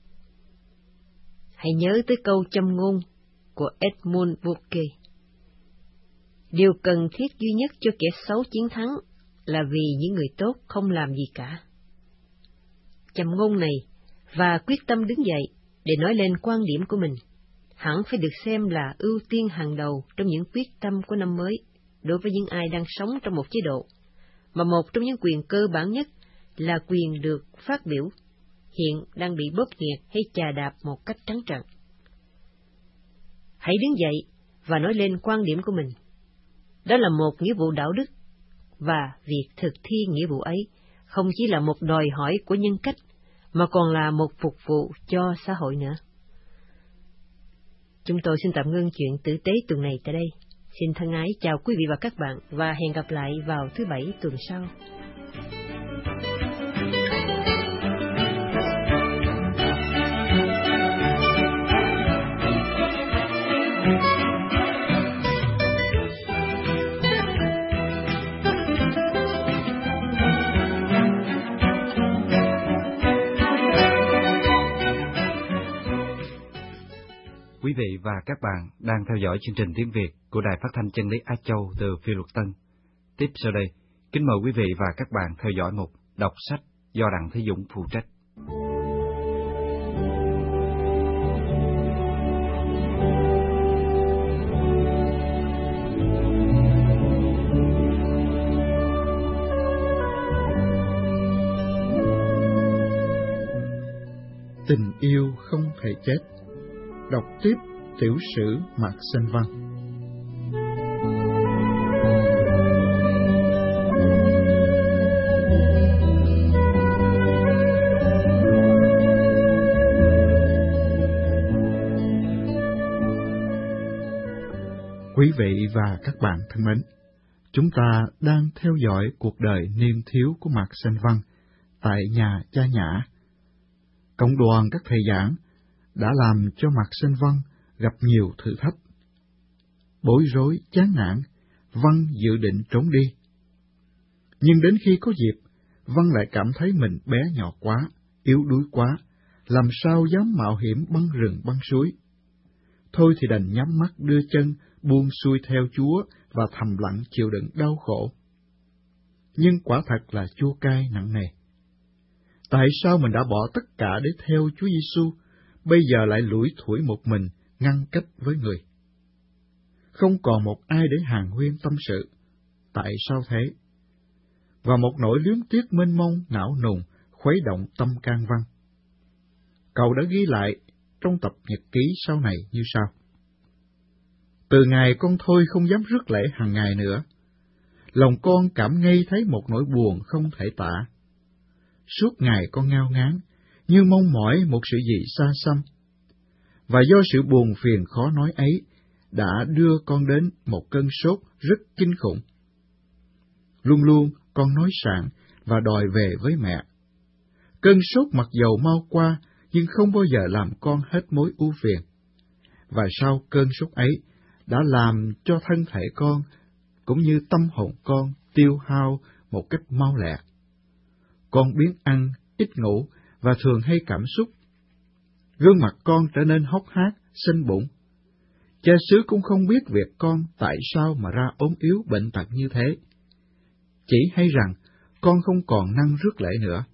Hãy nhớ tới câu châm ngôn của Edmund Burke: điều cần thiết duy nhất cho kẻ xấu chiến thắng là vì những người tốt không làm gì cả. Châm ngôn này và quyết tâm đứng dậy để nói lên quan điểm của mình hẳn phải được xem là ưu tiên hàng đầu trong những quyết tâm của năm mới đối với những ai đang sống trong một chế độ, mà một trong những quyền cơ bản nhất là quyền được phát biểu, hiện đang bị bóp nghẹt hay chà đạp một cách trắng trợn. Hãy đứng dậy và nói lên quan điểm của mình. Đó là một nghĩa vụ đạo đức, và việc thực thi nghĩa vụ ấy không chỉ là một đòi hỏi của nhân cách, mà còn là một phục vụ cho xã hội nữa. Chúng tôi xin tạm ngưng chuyện tử tế tuần này tại đây. Xin thân ái chào quý vị và các bạn, và hẹn gặp lại vào thứ Bảy tuần sau. Quý vị và các bạn đang theo dõi chương trình tiếng Việt của Đài Phát thanh Chân lý Á Châu từ Phi Luật Tân. Tiếp sau đây, kính mời quý vị và các bạn theo dõi mục Đọc sách do Đặng Thế Dũng phụ trách. tình yêu không thể chết. Đọc tiếp tiểu sử Mạc Sanh Văn. Quý vị và các bạn thân mến, chúng ta đang theo dõi cuộc đời niên thiếu của Mạc Sanh Văn tại nhà cha Nhã. Cộng đoàn các thầy giảng đã làm cho Mạc Sanh Văn gặp nhiều thử thách. Bối rối, chán nản, Văn dự định trốn đi. Nhưng đến khi có dịp, Văn lại cảm thấy mình bé nhỏ quá, yếu đuối quá, làm sao dám mạo hiểm băng rừng băng suối. Thôi thì đành nhắm mắt đưa chân, buông xuôi theo Chúa và thầm lặng chịu đựng đau khổ. Nhưng quả thật là chua cay nặng nề. Tại sao mình đã bỏ tất cả để theo Chúa Giêsu, bây giờ lại lủi thủi một mình, ngăn cách với người? Không còn một ai để hàn huyên tâm sự. Tại sao thế? Và một nỗi luyến tiếc mênh mông, não nùng, khuấy động tâm can Văn. Cậu đã ghi lại trong tập nhật ký sau này như sau. Từ ngày con thôi không dám rước lễ hàng ngày nữa, lòng con cảm ngây thấy một nỗi buồn không thể tả. Suốt ngày con ngao ngán, như mong mỏi một sự gì xa xăm. Và do sự buồn phiền khó nói ấy, đã đưa con đến một cơn sốt rất kinh khủng. Luôn luôn con nói sảng và đòi về với mẹ. Cơn sốt mặc dầu mau qua, nhưng không bao giờ làm con hết mối ưu phiền. Và sau cơn sốt ấy, đã làm cho thân thể con, cũng như tâm hồn con, tiêu hao một cách mau lẹ. Con biến ăn, ít ngủ, và thường hay cảm xúc. Gương mặt con trở nên hốc hác, xanh bụng. Cha xứ cũng không biết việc con tại sao mà ra ốm yếu bệnh tật như thế. Chỉ hay rằng, con không còn năng rước lễ nữa.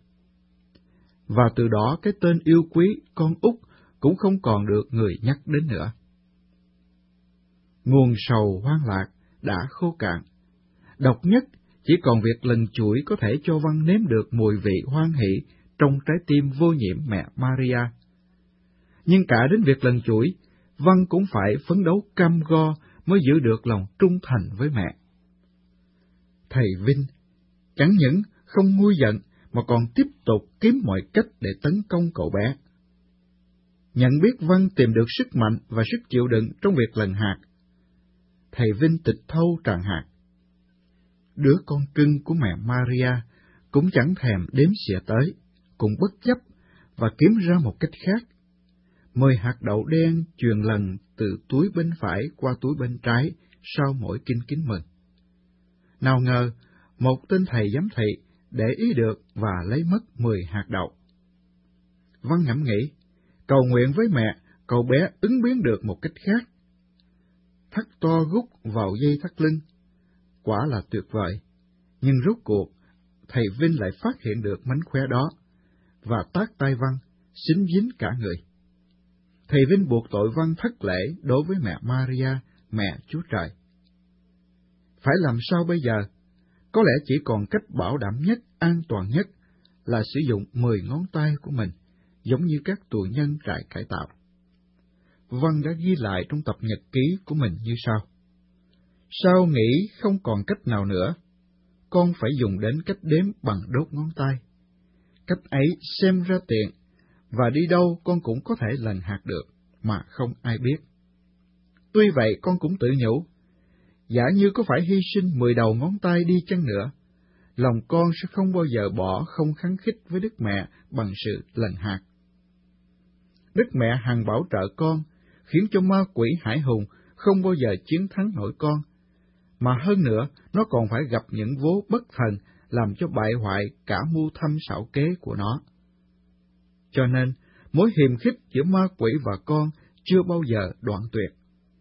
Và từ đó cái tên yêu quý con út cũng không còn được người nhắc đến nữa. Nguồn sầu hoang lạc đã khô cạn. Độc nhất chỉ còn việc lần chuỗi có thể cho Văn nếm được mùi vị hoan hỷ trong trái tim vô nhiễm mẹ Maria. Nhưng cả đến việc lần chuỗi, Văn cũng phải phấn đấu cam go mới giữ được lòng trung thành với mẹ. Thầy Vinh chẳng những không nguôi giận mà còn tiếp tục kiếm mọi cách để tấn công cậu bé. Nhận biết Văn tìm được sức mạnh và sức chịu đựng trong việc lần hạt, thầy Vinh tịch thâu tràng hạt. Đứa con cưng của mẹ Maria cũng chẳng thèm đếm xỉa tới, cũng bất chấp và kiếm ra một cách khác. Mời hạt đậu đen truyền lần từ túi bên phải qua túi bên trái sau mỗi kinh kính mừng. Nào ngờ, một tên thầy giám thị để ý được và lấy mất mười hạt đậu. Văn ngẫm nghĩ, cầu nguyện với mẹ, cậu bé ứng biến được một cách khác. Thắt to gút vào dây thắt lưng, quả là tuyệt vời. Nhưng rốt cuộc, thầy Vinh lại phát hiện được mánh khóe đó, và tát tay Văn, xính dính cả người. Thầy Vinh buộc tội Văn thất lễ đối với mẹ Maria, mẹ Chúa Trời. Phải làm sao bây giờ? Có lẽ chỉ còn cách bảo đảm nhất, an toàn nhất là sử dụng mười ngón tay của mình, giống như các tù nhân trại cải tạo. Văn đã ghi lại trong tập nhật ký của mình như sau. Sao nghĩ không còn cách nào nữa? Con phải dùng đến cách đếm bằng đốt ngón tay. Cách ấy xem ra tiện, và đi đâu con cũng có thể lần hạt được, mà không ai biết. Tuy vậy con cũng tự nhủ, giả như có phải hy sinh mười đầu ngón tay đi chăng nữa, lòng con sẽ không bao giờ bỏ không kháng khích với Đức Mẹ bằng sự lần hạt. Đức Mẹ hằng bảo trợ con, khiến cho ma quỷ hải hùng không bao giờ chiến thắng nổi con, mà hơn nữa nó còn phải gặp những vố bất thần làm cho bại hoại cả mưu thâm xảo kế của nó. Cho nên, mối hiềm khích giữa ma quỷ và con chưa bao giờ đoạn tuyệt.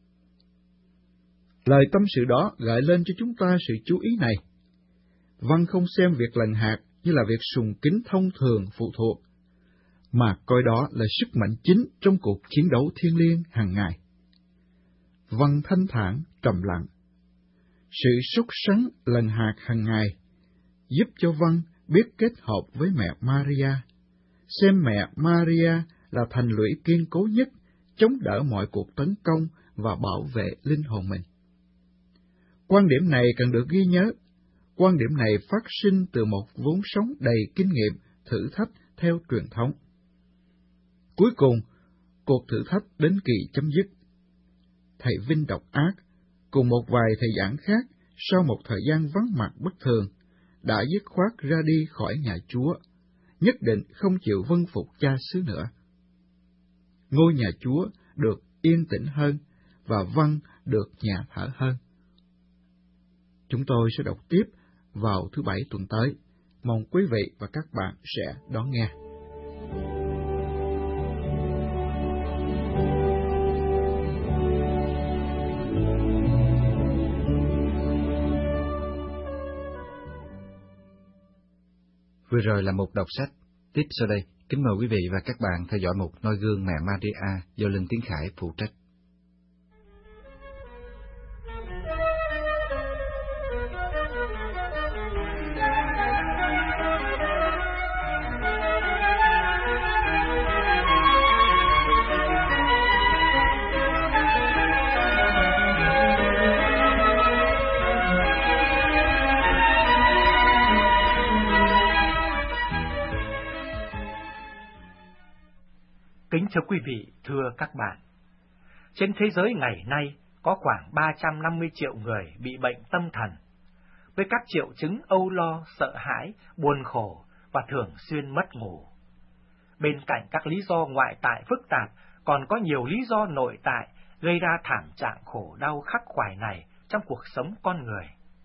Lời tâm sự đó gợi lên cho chúng ta sự chú ý này. Văn không xem việc lần hạt như là việc sùng kính thông thường phụ thuộc, mà coi đó là sức mạnh chính trong cuộc chiến đấu thiêng liêng hàng ngày. Văn thanh thản, trầm lặng. Sự sốt sắng lần hạt hàng ngày giúp cho Văn biết kết hợp với mẹ Maria, xem mẹ Maria là thành lũy kiên cố nhất, chống đỡ mọi cuộc tấn công và bảo vệ linh hồn mình. Quan điểm này cần được ghi nhớ. Quan điểm này phát sinh từ một vốn sống đầy kinh nghiệm, thử thách theo truyền thống. Cuối cùng, cuộc thử thách đến kỳ chấm dứt. Thầy Vinh độc ác, cùng một vài thầy giảng khác, sau một thời gian vắng mặt bất thường, đã dứt khoát ra đi khỏi nhà Chúa, nhất định không chịu vâng phục cha xứ nữa. Ngôi nhà Chúa được yên tĩnh hơn, và Văn được nhà thở hơn. Chúng tôi sẽ đọc tiếp vào thứ Bảy tuần tới. Mong quý vị và các bạn sẽ đón nghe. Vừa rồi là một đọc sách. Tiếp sau đây, kính mời quý vị và các bạn theo dõi một noi gương mẹ Maria do Linh Tiến Khải phụ trách. Kính thưa quý vị, thưa các bạn, trên thế giới ngày nay có khoảng ba trăm năm mươi triệu người bị bệnh tâm thần, với các triệu chứng âu lo, sợ hãi, buồn khổ và thường xuyên mất ngủ. Bên cạnh các lý do ngoại tại phức tạp, còn có nhiều lý do nội tại gây ra thảm trạng khổ đau khắc khoải này trong cuộc sống con người.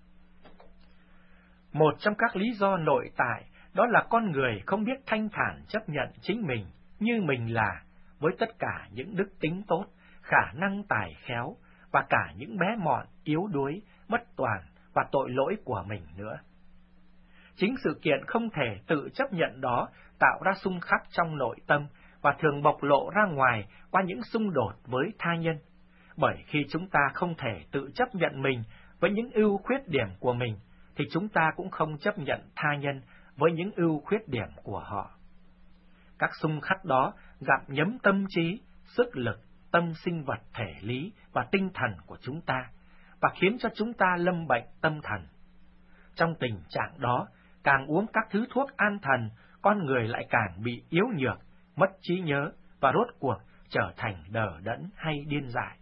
Một trong các lý do nội tại đó là con người không biết thanh thản chấp nhận chính mình như mình là, với tất cả những đức tính tốt, khả năng tài khéo và cả những bé mọn, yếu đuối, bất toàn và tội lỗi của mình nữa. Chính sự kiện không thể tự chấp nhận đó tạo ra xung khắc trong nội tâm và thường bộc lộ ra ngoài qua những xung đột với tha nhân, bởi khi chúng ta không thể tự chấp nhận mình với những ưu khuyết điểm của mình, thì chúng ta cũng không chấp nhận tha nhân với những ưu khuyết điểm của họ. Các xung khắc đó gặm nhấm tâm trí, sức lực, tâm sinh vật thể lý và tinh thần của chúng ta, và khiến cho chúng ta lâm bệnh tâm thần. Trong tình trạng đó, càng uống các thứ thuốc an thần, con người lại càng bị yếu nhược, mất trí nhớ và rốt cuộc trở thành đờ đẫn hay điên dại.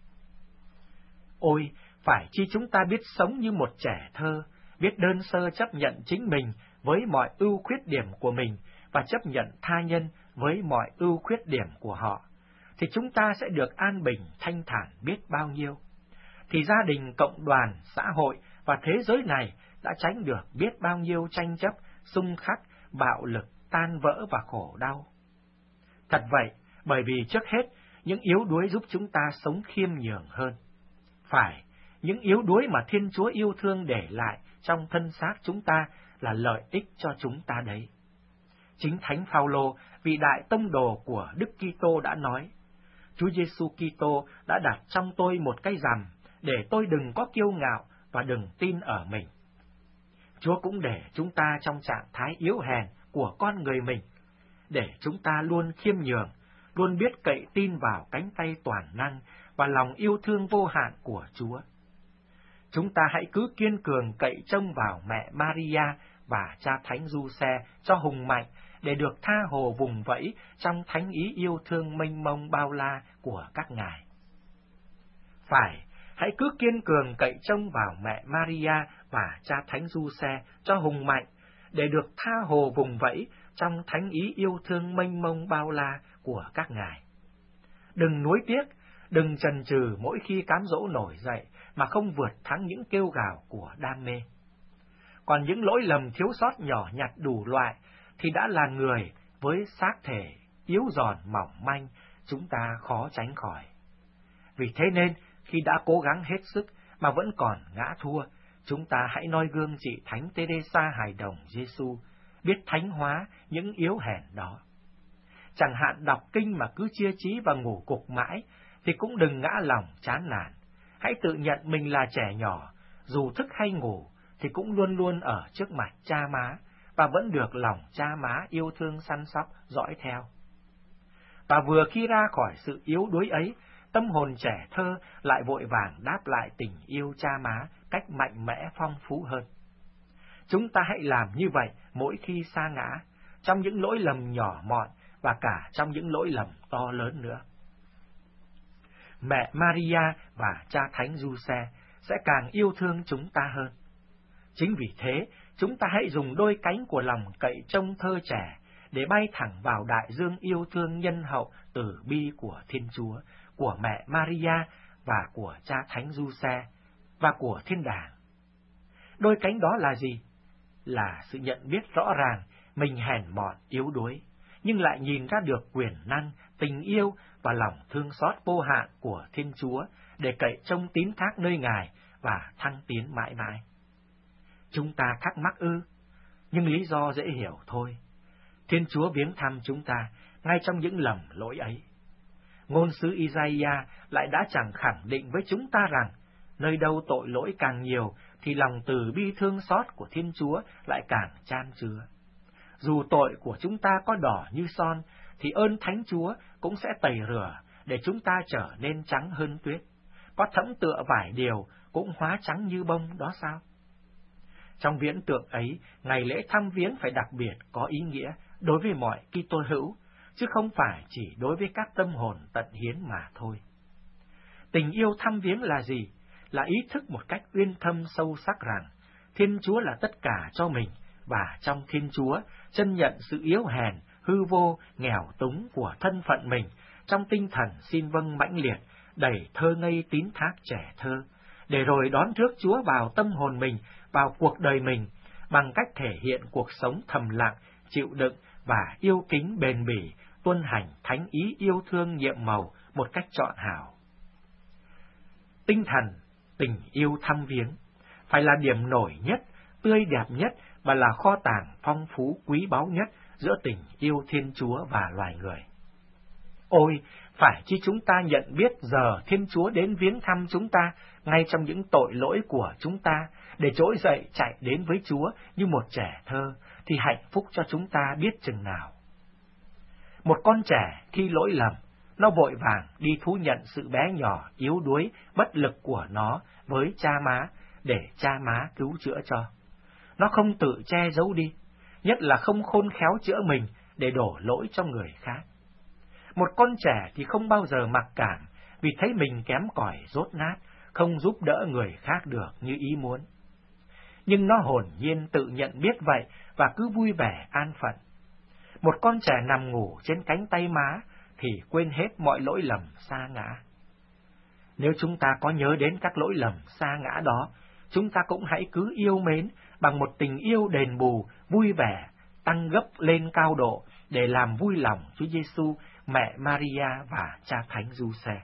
Ôi, phải chi chúng ta biết sống như một trẻ thơ, biết đơn sơ chấp nhận chính mình với mọi ưu khuyết điểm của mình và chấp nhận tha nhân với mọi ưu khuyết điểm của họ, thì chúng ta sẽ được an bình, thanh thản biết bao nhiêu. Thì gia đình, cộng đoàn, xã hội và thế giới này đã tránh được biết bao nhiêu tranh chấp, xung khắc, bạo lực, tan vỡ và khổ đau. Thật vậy, bởi vì trước hết, những yếu đuối giúp chúng ta sống khiêm nhường hơn. Phải, những yếu đuối mà Thiên Chúa yêu thương để lại trong thân xác chúng ta là lợi ích cho chúng ta đấy. Chính Thánh Phaolô, vị đại tông đồ của Đức Kitô đã nói: Chúa Giêsu Kitô đã đặt trong tôi một cái rằm để tôi đừng có kiêu ngạo và đừng tin ở mình. Chúa cũng để chúng ta trong trạng thái yếu hèn của con người mình, để chúng ta luôn khiêm nhường, luôn biết cậy tin vào cánh tay toàn năng và lòng yêu thương vô hạn của Chúa. Chúng ta hãy cứ kiên cường cậy trông vào mẹ Maria và cha Thánh Giuse cho hùng mạnh, để được tha hồ vùng vẫy trong thánh ý yêu thương mênh mông bao la của các ngài. Phải, hãy cứ kiên cường cậy trông vào mẹ Maria và cha Thánh Giuse cho hùng mạnh, để được tha hồ vùng vẫy trong thánh ý yêu thương mênh mông bao la của các ngài. Đừng nuối tiếc, đừng chần chừ mỗi khi cám dỗ nổi dậy mà không vượt thắng những kêu gào của đam mê. Còn những lỗi lầm thiếu sót nhỏ nhặt đủ loại thì đã là người với xác thể yếu giòn mỏng manh, chúng ta khó tránh khỏi. Vì thế nên, khi đã cố gắng hết sức mà vẫn còn ngã thua, chúng ta hãy noi gương chị Thánh Teresa hài đồng Giêsu, biết thánh hóa những yếu hèn đó. Chẳng hạn đọc kinh mà cứ chia trí và ngủ cục mãi, thì cũng đừng ngã lòng chán nản. Hãy tự nhận mình là trẻ nhỏ, dù thức hay ngủ thì cũng luôn luôn ở trước mặt cha má, và vẫn được lòng cha má yêu thương săn sóc dõi theo. Và vừa khi ra khỏi sự yếu đuối ấy, tâm hồn trẻ thơ lại vội vàng đáp lại tình yêu cha má cách mạnh mẽ phong phú hơn. Chúng ta hãy làm như vậy mỗi khi sa ngã, trong những lỗi lầm nhỏ mọn và cả trong những lỗi lầm to lớn nữa. Mẹ Maria và cha Thánh Giuse sẽ càng yêu thương chúng ta hơn. Chính vì thế, chúng ta hãy dùng đôi cánh của lòng cậy trông thơ trẻ để bay thẳng vào đại dương yêu thương nhân hậu từ bi của Thiên Chúa, của mẹ Maria và của cha Thánh Giuse và của thiên đàng. Đôi cánh đó là gì? Là sự nhận biết rõ ràng mình hèn mọn yếu đuối, nhưng lại nhìn ra được quyền năng, tình yêu và lòng thương xót vô hạn của Thiên Chúa để cậy trông tín thác nơi Ngài và thăng tiến mãi mãi. Chúng ta thắc mắc ư? Nhưng lý do dễ hiểu thôi. Thiên Chúa viếng thăm chúng ta ngay trong những lầm lỗi ấy. Ngôn sứ Isaiah lại đã chẳng khẳng định với chúng ta rằng nơi đâu tội lỗi càng nhiều thì lòng từ bi thương xót của Thiên Chúa lại càng chan chứa. Dù tội của chúng ta có đỏ như son thì ơn Thánh Chúa cũng sẽ tẩy rửa để chúng ta trở nên trắng hơn tuyết. Có thẫm tựa vải điều cũng hóa trắng như bông đó sao? Trong viễn tượng ấy, ngày lễ thăm viếng phải đặc biệt có ý nghĩa đối với mọi Kitô hữu, chứ không phải chỉ đối với các tâm hồn tận hiến mà thôi. Tình yêu thăm viếng là gì? Là ý thức một cách uyên thâm sâu sắc rằng Thiên Chúa là tất cả cho mình, và trong Thiên Chúa chân nhận sự yếu hèn, hư vô, nghèo túng của thân phận mình, trong tinh thần xin vâng mãnh liệt, đầy thơ ngây tín thác trẻ thơ, để rồi đón rước Chúa vào tâm hồn mình, vào cuộc đời mình, bằng cách thể hiện cuộc sống thầm lặng, chịu đựng và yêu kính bền bỉ, tuân hành thánh ý yêu thương nhiệm màu một cách trọn hảo. Tinh thần tình yêu thăm viếng phải là điểm nổi nhất, tươi đẹp nhất và là kho tàng phong phú quý báu nhất giữa tình yêu Thiên Chúa và loài người. Ôi, phải chi chúng ta nhận biết giờ Thiên Chúa đến viếng thăm chúng ta ngay trong những tội lỗi của chúng ta, để trỗi dậy chạy đến với Chúa như một trẻ thơ, thì hạnh phúc cho chúng ta biết chừng nào. Một con trẻ khi lỗi lầm, nó vội vàng đi thú nhận sự bé nhỏ, yếu đuối, bất lực của nó với cha má, để cha má cứu chữa cho. Nó không tự che giấu đi, nhất là không khôn khéo chữa mình để đổ lỗi cho người khác. Một con trẻ thì không bao giờ mặc cảm vì thấy mình kém cỏi dốt nát, không giúp đỡ người khác được như ý muốn. Nhưng nó hồn nhiên tự nhận biết vậy và cứ vui vẻ an phận. Một con trẻ nằm ngủ trên cánh tay má thì quên hết mọi lỗi lầm sa ngã. Nếu chúng ta có nhớ đến các lỗi lầm sa ngã đó, chúng ta cũng hãy cứ yêu mến bằng một tình yêu đền bù, vui vẻ, tăng gấp lên cao độ để làm vui lòng Chúa Giêsu, mẹ Maria và cha Thánh Giuse.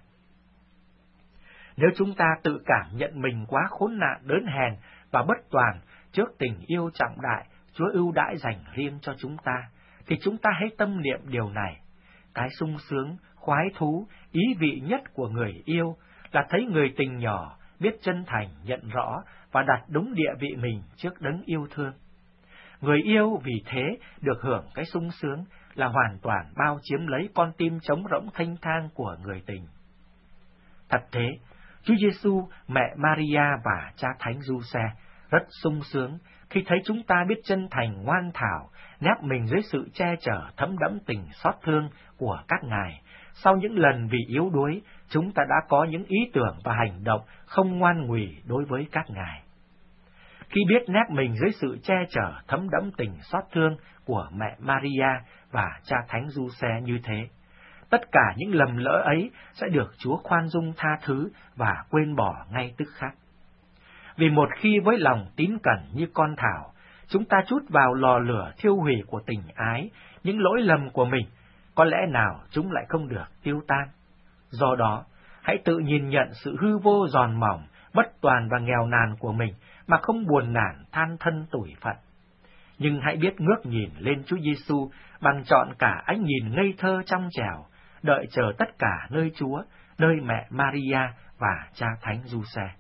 Nếu chúng ta tự cảm nhận mình quá khốn nạn, đớn hèn và bất toàn trước tình yêu trọng đại Chúa ưu đãi dành riêng cho chúng ta, thì chúng ta hãy tâm niệm điều này. Cái sung sướng, khoái thú, ý vị nhất của người yêu là thấy người tình nhỏ biết chân thành, nhận rõ và đặt đúng địa vị mình trước đấng yêu thương. Người yêu vì thế được hưởng cái sung sướng là hoàn toàn bao chiếm lấy con tim trống rỗng thênh thang của người tình. Thật thế, Chúa Giêsu, mẹ Maria và cha Thánh Giuse rất sung sướng khi thấy chúng ta biết chân thành ngoan thảo, nép mình dưới sự che chở thấm đẫm tình xót thương của các ngài. Sau những lần vì yếu đuối, chúng ta đã có những ý tưởng và hành động không ngoan ngùy đối với các ngài. Khi biết nép mình dưới sự che chở thấm đẫm tình xót thương của mẹ Maria và cha Thánh Giuse như thế, tất cả những lầm lỡ ấy sẽ được Chúa khoan dung tha thứ và quên bỏ ngay tức khắc. Vì một khi với lòng tín cẩn như con thảo, chúng ta trút vào lò lửa thiêu hủy của tình ái những lỗi lầm của mình, có lẽ nào chúng lại không được tiêu tan. Do đó, hãy tự nhìn nhận sự hư vô giòn mỏng, bất toàn và nghèo nàn của mình mà không buồn nản than thân tủi phận. Nhưng hãy biết ngước nhìn lên Chúa Giêsu bằng trọn cả ánh nhìn ngây thơ trong trẻo, đợi chờ tất cả nơi Chúa, nơi mẹ Maria và cha Thánh Giuse.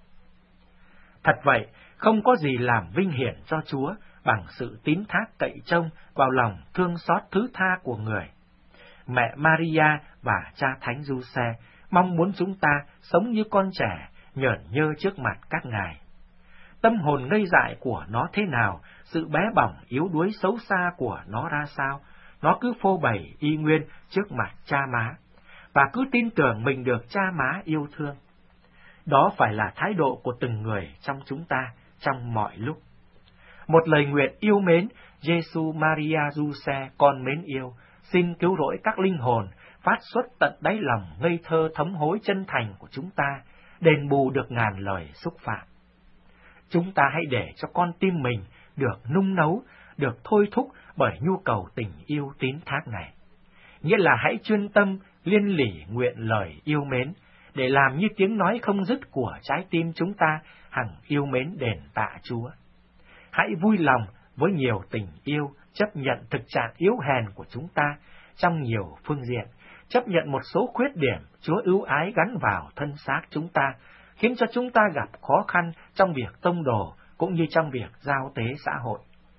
Thật vậy, không có gì làm vinh hiển cho Chúa bằng sự tín thác cậy trông vào lòng thương xót thứ tha của người. mẹ Maria và cha Thánh Giuse mong muốn chúng ta sống như con trẻ, nhởn nhơ trước mặt các ngài. Tâm hồn ngây dại của nó thế nào, sự bé bỏng yếu đuối xấu xa của nó ra sao, nó cứ phô bày y nguyên trước mặt cha má, và cứ tin tưởng mình được cha má yêu thương. Đó phải là thái độ của từng người trong chúng ta trong mọi lúc. Một lời nguyện yêu mến, Giêsu Maria Giuse con mến yêu, xin cứu rỗi các linh hồn, phát xuất tận đáy lòng ngây thơ thấm hối chân thành của chúng ta, đền bù được ngàn lời xúc phạm. Chúng ta hãy để cho con tim mình được nung nấu, được thôi thúc bởi nhu cầu tình yêu tín thác này. Nghĩa là hãy chuyên tâm, liên lỉ nguyện lời yêu mến, để làm như tiếng nói không dứt của trái tim chúng ta hằng yêu mến đền tạ Chúa. Hãy vui lòng với nhiều tình yêu, chấp nhận thực trạng yếu hèn của chúng ta trong nhiều phương diện, chấp nhận một số khuyết điểm Chúa ưu ái gắn vào thân xác chúng ta, khiến cho chúng ta gặp khó khăn trong việc tông đồ cũng như trong việc giao tế xã hội.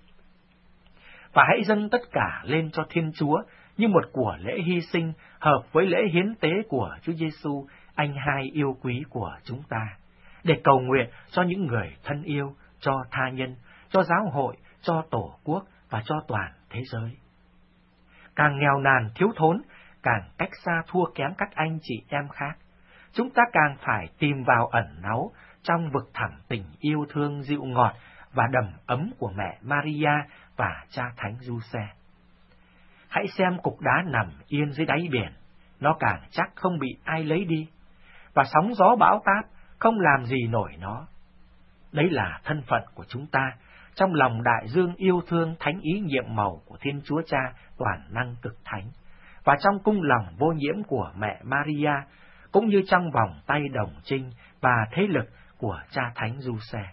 Và hãy dâng tất cả lên cho Thiên Chúa như một của lễ hy sinh hợp với lễ hiến tế của Chúa Giêsu, anh hai yêu quý của chúng ta, để cầu nguyện cho những người thân yêu, cho tha nhân, cho giáo hội, cho tổ quốc và cho toàn thế giới. Càng nghèo nàn thiếu thốn, càng cách xa thua kém các anh chị em khác, chúng ta càng phải tìm vào ẩn náu trong vực thẳm tình yêu thương dịu ngọt và đầm ấm của mẹ Maria và cha Thánh Giuse. Hãy xem cục đá nằm yên dưới đáy biển, nó càng chắc không bị ai lấy đi, và sóng gió bão táp không làm gì nổi nó. Đấy là thân phận của chúng ta trong lòng đại dương yêu thương thánh ý nhiệm màu của Thiên Chúa Cha toàn năng cực thánh, và trong cung lòng vô nhiễm của mẹ Maria, cũng như trong vòng tay đồng trinh và thế lực của cha Thánh Giuse.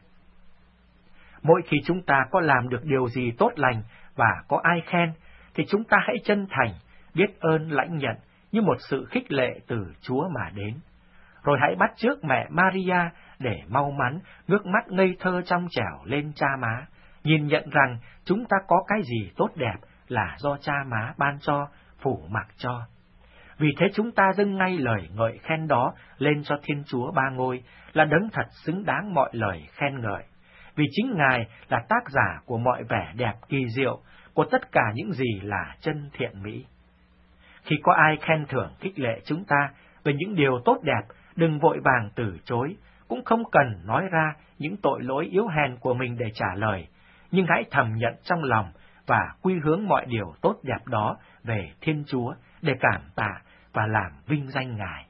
Mỗi khi chúng ta có làm được điều gì tốt lành và có ai khen, thì chúng ta hãy chân thành, biết ơn lãnh nhận như một sự khích lệ từ Chúa mà đến. Rồi hãy bắt chước mẹ Maria để mau mắn, nước mắt ngây thơ trong trẻo lên cha má, nhìn nhận rằng chúng ta có cái gì tốt đẹp là do cha má ban cho, phủ mặc cho. Vì thế chúng ta dâng ngay lời ngợi khen đó lên cho Thiên Chúa Ba Ngôi, là đấng thật xứng đáng mọi lời khen ngợi, vì chính Ngài là tác giả của mọi vẻ đẹp kỳ diệu, của tất cả những gì là chân thiện mỹ. Khi có ai khen thưởng khích lệ chúng ta về những điều tốt đẹp, đừng vội vàng từ chối, cũng không cần nói ra những tội lỗi yếu hèn của mình để trả lời, nhưng hãy thầm nhận trong lòng và quy hướng mọi điều tốt đẹp đó về Thiên Chúa để cảm tạ và làm vinh danh Ngài.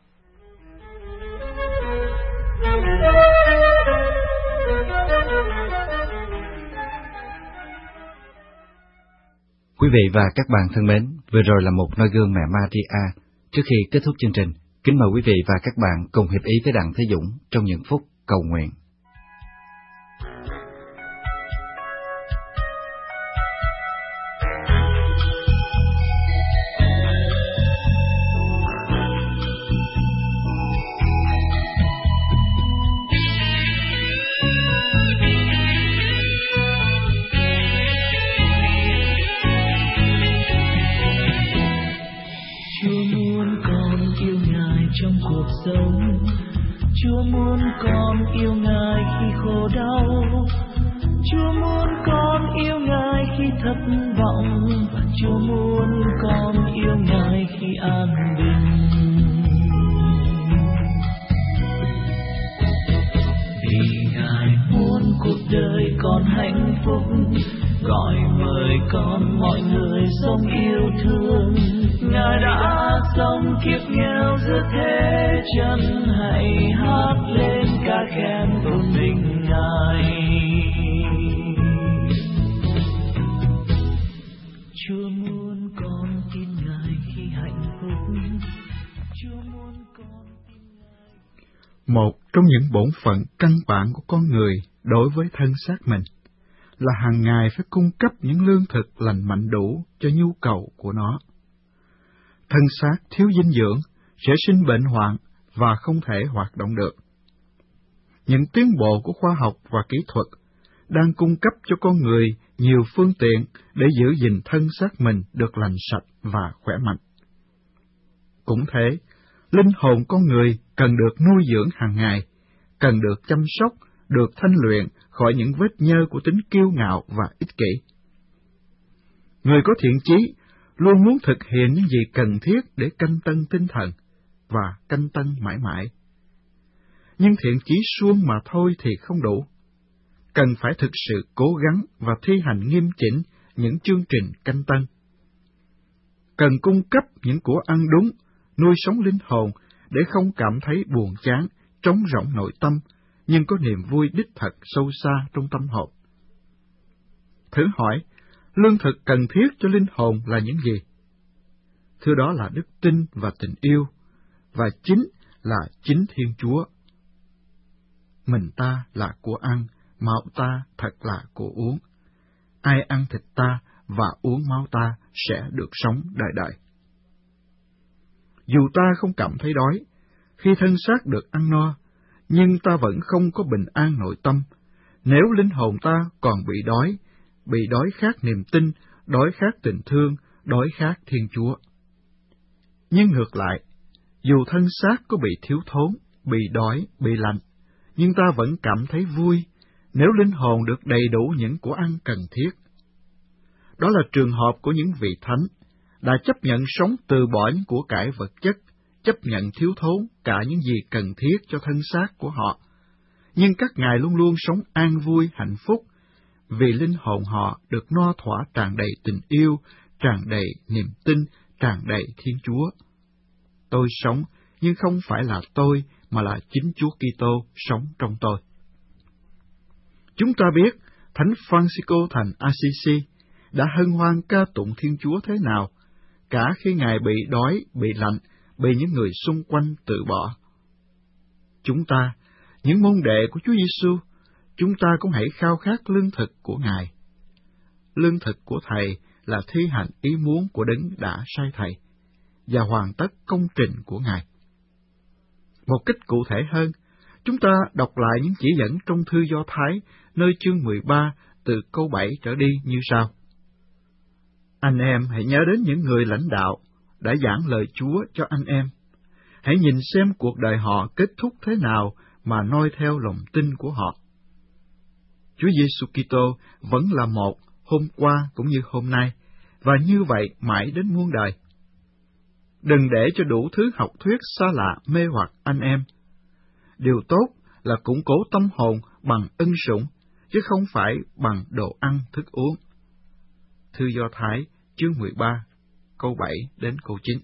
Quý vị và các bạn thân mến, vừa rồi là một noi gương mẹ Maria. Trước khi kết thúc chương trình, kính mời quý vị và các bạn cùng hiệp ý với Đặng Thế Dũng trong những phút cầu nguyện. Chúa muốn con yêu Ngài khi khổ đau, Chúa muốn con yêu Ngài khi thất vọng, và Chúa muốn con yêu Ngài khi an bình. Vì Ngài muốn cuộc đời con hạnh phúc, gọi mời con mọi người sống yêu thương. Ngài đã sống kiếp nghèo giữa thế chân, hãy hát lên ca khen tôn vinh Ngài. Chúa muốn con tin Ngài khi hạnh phúc, Chúa muốn con tin Ngài. Một trong những bổn phận căn bản của con người đối với thân xác mình là hàng ngày phải cung cấp những lương thực lành mạnh đủ cho nhu cầu của nó. Thân xác thiếu dinh dưỡng sẽ sinh bệnh hoạn và không thể hoạt động được. Những tiến bộ của khoa học và kỹ thuật đang cung cấp cho con người nhiều phương tiện để giữ gìn thân xác mình được lành sạch và khỏe mạnh. Cũng thế, linh hồn con người cần được nuôi dưỡng hàng ngày, cần được chăm sóc, được thanh luyện khỏi những vết nhơ của tính kiêu ngạo và ích kỷ. Người có thiện chí luôn muốn thực hiện những gì cần thiết để canh tân tinh thần và canh tân mãi mãi. Nhưng thiện chí suông mà thôi thì không đủ. Cần phải thực sự cố gắng và thi hành nghiêm chỉnh những chương trình canh tân. Cần cung cấp những của ăn đúng, nuôi sống linh hồn để không cảm thấy buồn chán, trống rỗng nội tâm, nhưng có niềm vui đích thực sâu xa trong tâm hồn. Thử hỏi, lương thực cần thiết cho linh hồn là những gì? Thưa, đó là đức tin và tình yêu, và chính là chính Thiên Chúa. Mình ta là của ăn, máu ta thật là của uống. Ai ăn thịt ta và uống máu ta sẽ được sống đời đời. Dù ta không cảm thấy đói, khi thân xác được ăn no, nhưng ta vẫn không có bình an nội tâm, nếu linh hồn ta còn bị đói, bị đói khát niềm tin, đói khát tình thương, đói khát Thiên Chúa. Nhưng ngược lại, dù thân xác có bị thiếu thốn, bị đói, bị lạnh, nhưng ta vẫn cảm thấy vui nếu linh hồn được đầy đủ những của ăn cần thiết. Đó là trường hợp của những vị thánh đã chấp nhận sống từ bỏ những của cải vật chất, chấp nhận thiếu thốn cả những gì cần thiết cho thân xác của họ, nhưng các ngài luôn luôn sống an vui, hạnh phúc, vì linh hồn họ được no thỏa tràn đầy tình yêu, tràn đầy niềm tin, tràn đầy Thiên Chúa. Tôi sống, nhưng không phải là tôi, mà là chính Chúa Kitô sống trong tôi. Chúng ta biết, Thánh Francisco thành Assisi đã hân hoan ca tụng Thiên Chúa thế nào, cả khi Ngài bị đói, bị lạnh, bị những người xung quanh từ bỏ. Chúng ta, những môn đệ của Chúa Giêsu, chúng ta cũng hãy khao khát lương thực của Ngài. Lương thực của Thầy là thi hành ý muốn của Đấng đã sai Thầy, và hoàn tất công trình của Ngài. Một cách cụ thể hơn, chúng ta đọc lại những chỉ dẫn trong thư Do Thái, nơi chương mười ba, từ câu bảy trở đi như sau. Anh em hãy nhớ đến những người lãnh đạo đã giảng lời Chúa cho anh em. Hãy nhìn xem cuộc đời họ kết thúc thế nào mà noi theo lòng tin của họ. Chúa Giêsu Kitô vẫn là một, hôm qua cũng như hôm nay, và như vậy mãi đến muôn đời. Đừng để cho đủ thứ học thuyết xa lạ mê hoặc anh em. Điều tốt là củng cố tâm hồn bằng ân sủng, chứ không phải bằng đồ ăn thức uống. Thư Do Thái, chương mười ba, câu bảy đến câu chín.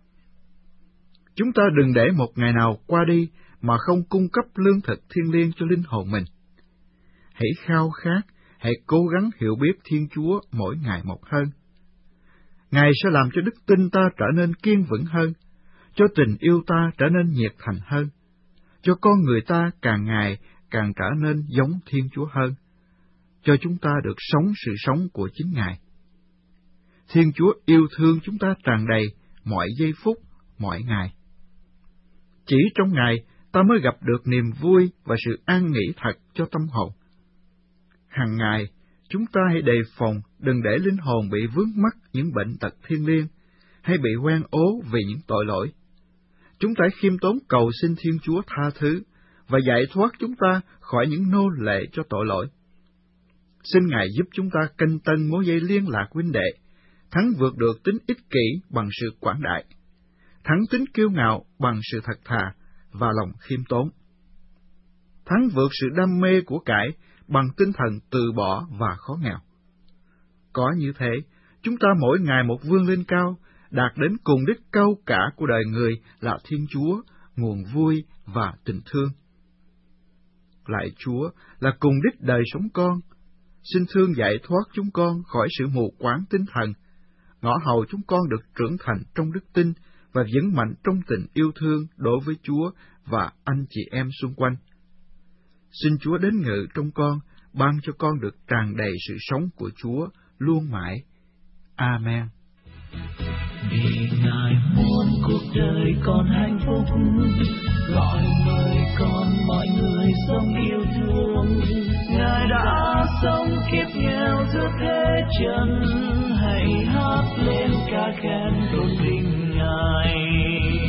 Chúng ta đừng để một ngày nào qua đi mà không cung cấp lương thực thiêng liêng cho linh hồn mình. Hãy khao khát, hãy cố gắng hiểu biết Thiên Chúa mỗi ngày một hơn. Ngài sẽ làm cho đức tin ta trở nên kiên vững hơn, cho tình yêu ta trở nên nhiệt thành hơn, cho con người ta càng ngày càng trở nên giống Thiên Chúa hơn, cho chúng ta được sống sự sống của chính Ngài. Thiên Chúa yêu thương chúng ta tràn đầy mọi giây phút, mọi ngày. Chỉ trong Ngài ta mới gặp được niềm vui và sự an nghỉ thật cho tâm hồn. Hằng ngày, chúng ta hãy đề phòng đừng để linh hồn bị vướng mắc những bệnh tật thiêng liêng, hay bị hoen ố vì những tội lỗi. Chúng ta khiêm tốn cầu xin Thiên Chúa tha thứ và giải thoát chúng ta khỏi những nô lệ cho tội lỗi. Xin Ngài giúp chúng ta canh tân mối dây liên lạc huynh đệ, thắng vượt được tính ích kỷ bằng sự quảng đại, thắng tính kiêu ngạo bằng sự thật thà và lòng khiêm tốn, thắng vượt sự đam mê của cải bằng tinh thần từ bỏ và khó nghèo. Có như thế, chúng ta mỗi ngày một vươn lên cao, đạt đến cùng đích cao cả của đời người là Thiên Chúa, nguồn vui và tình thương. Lạy Chúa là cùng đích đời sống con, xin thương giải thoát chúng con khỏi sự mù quáng tinh thần, ngõ hầu chúng con được trưởng thành trong đức tin và vững mạnh trong tình yêu thương đối với Chúa và anh chị em xung quanh. Xin Chúa đến ngự trong con, ban cho con được tràn đầy sự sống của Chúa luôn mãi. Amen. Vì Ngài muốn cuộc đời con hạnh phúc, gọi mời con mọi người sống yêu thương. Ngài đã sống kiếp nghèo giữa thế trần, hãy hát lên ca khen tôn vinh Ngài.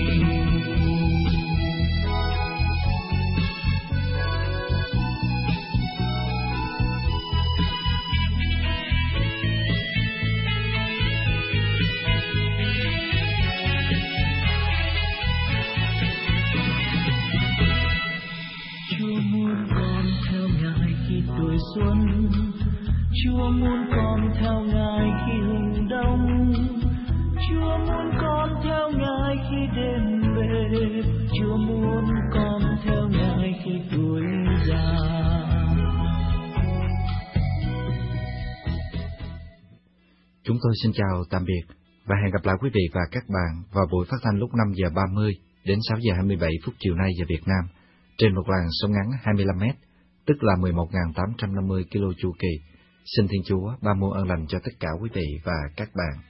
Chúng tôi xin chào tạm biệt và hẹn gặp lại quý vị và các bạn vào buổi phát thanh lúc năm giờ ba mươi đến sáu giờ hai mươi bảy phút chiều nay giờ Việt Nam trên một làn sóng ngắn hai mươi lăm mét, tức là mười một nghìn tám trăm năm mươi ki lô chu kỳ. Xin Thiên Chúa ban muôn ơn lành cho tất cả quý vị và các bạn.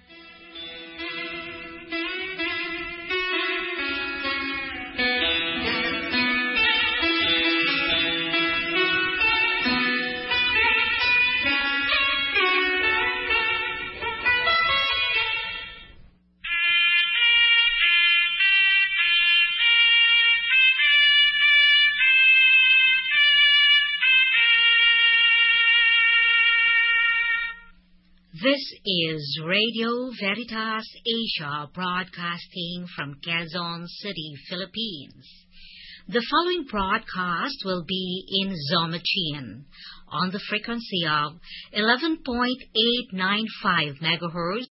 This is Radio Veritas Asia broadcasting from Quezon City, Philippines. The following broadcast will be in Zomachian on the frequency of eleven point eight nine five megahertz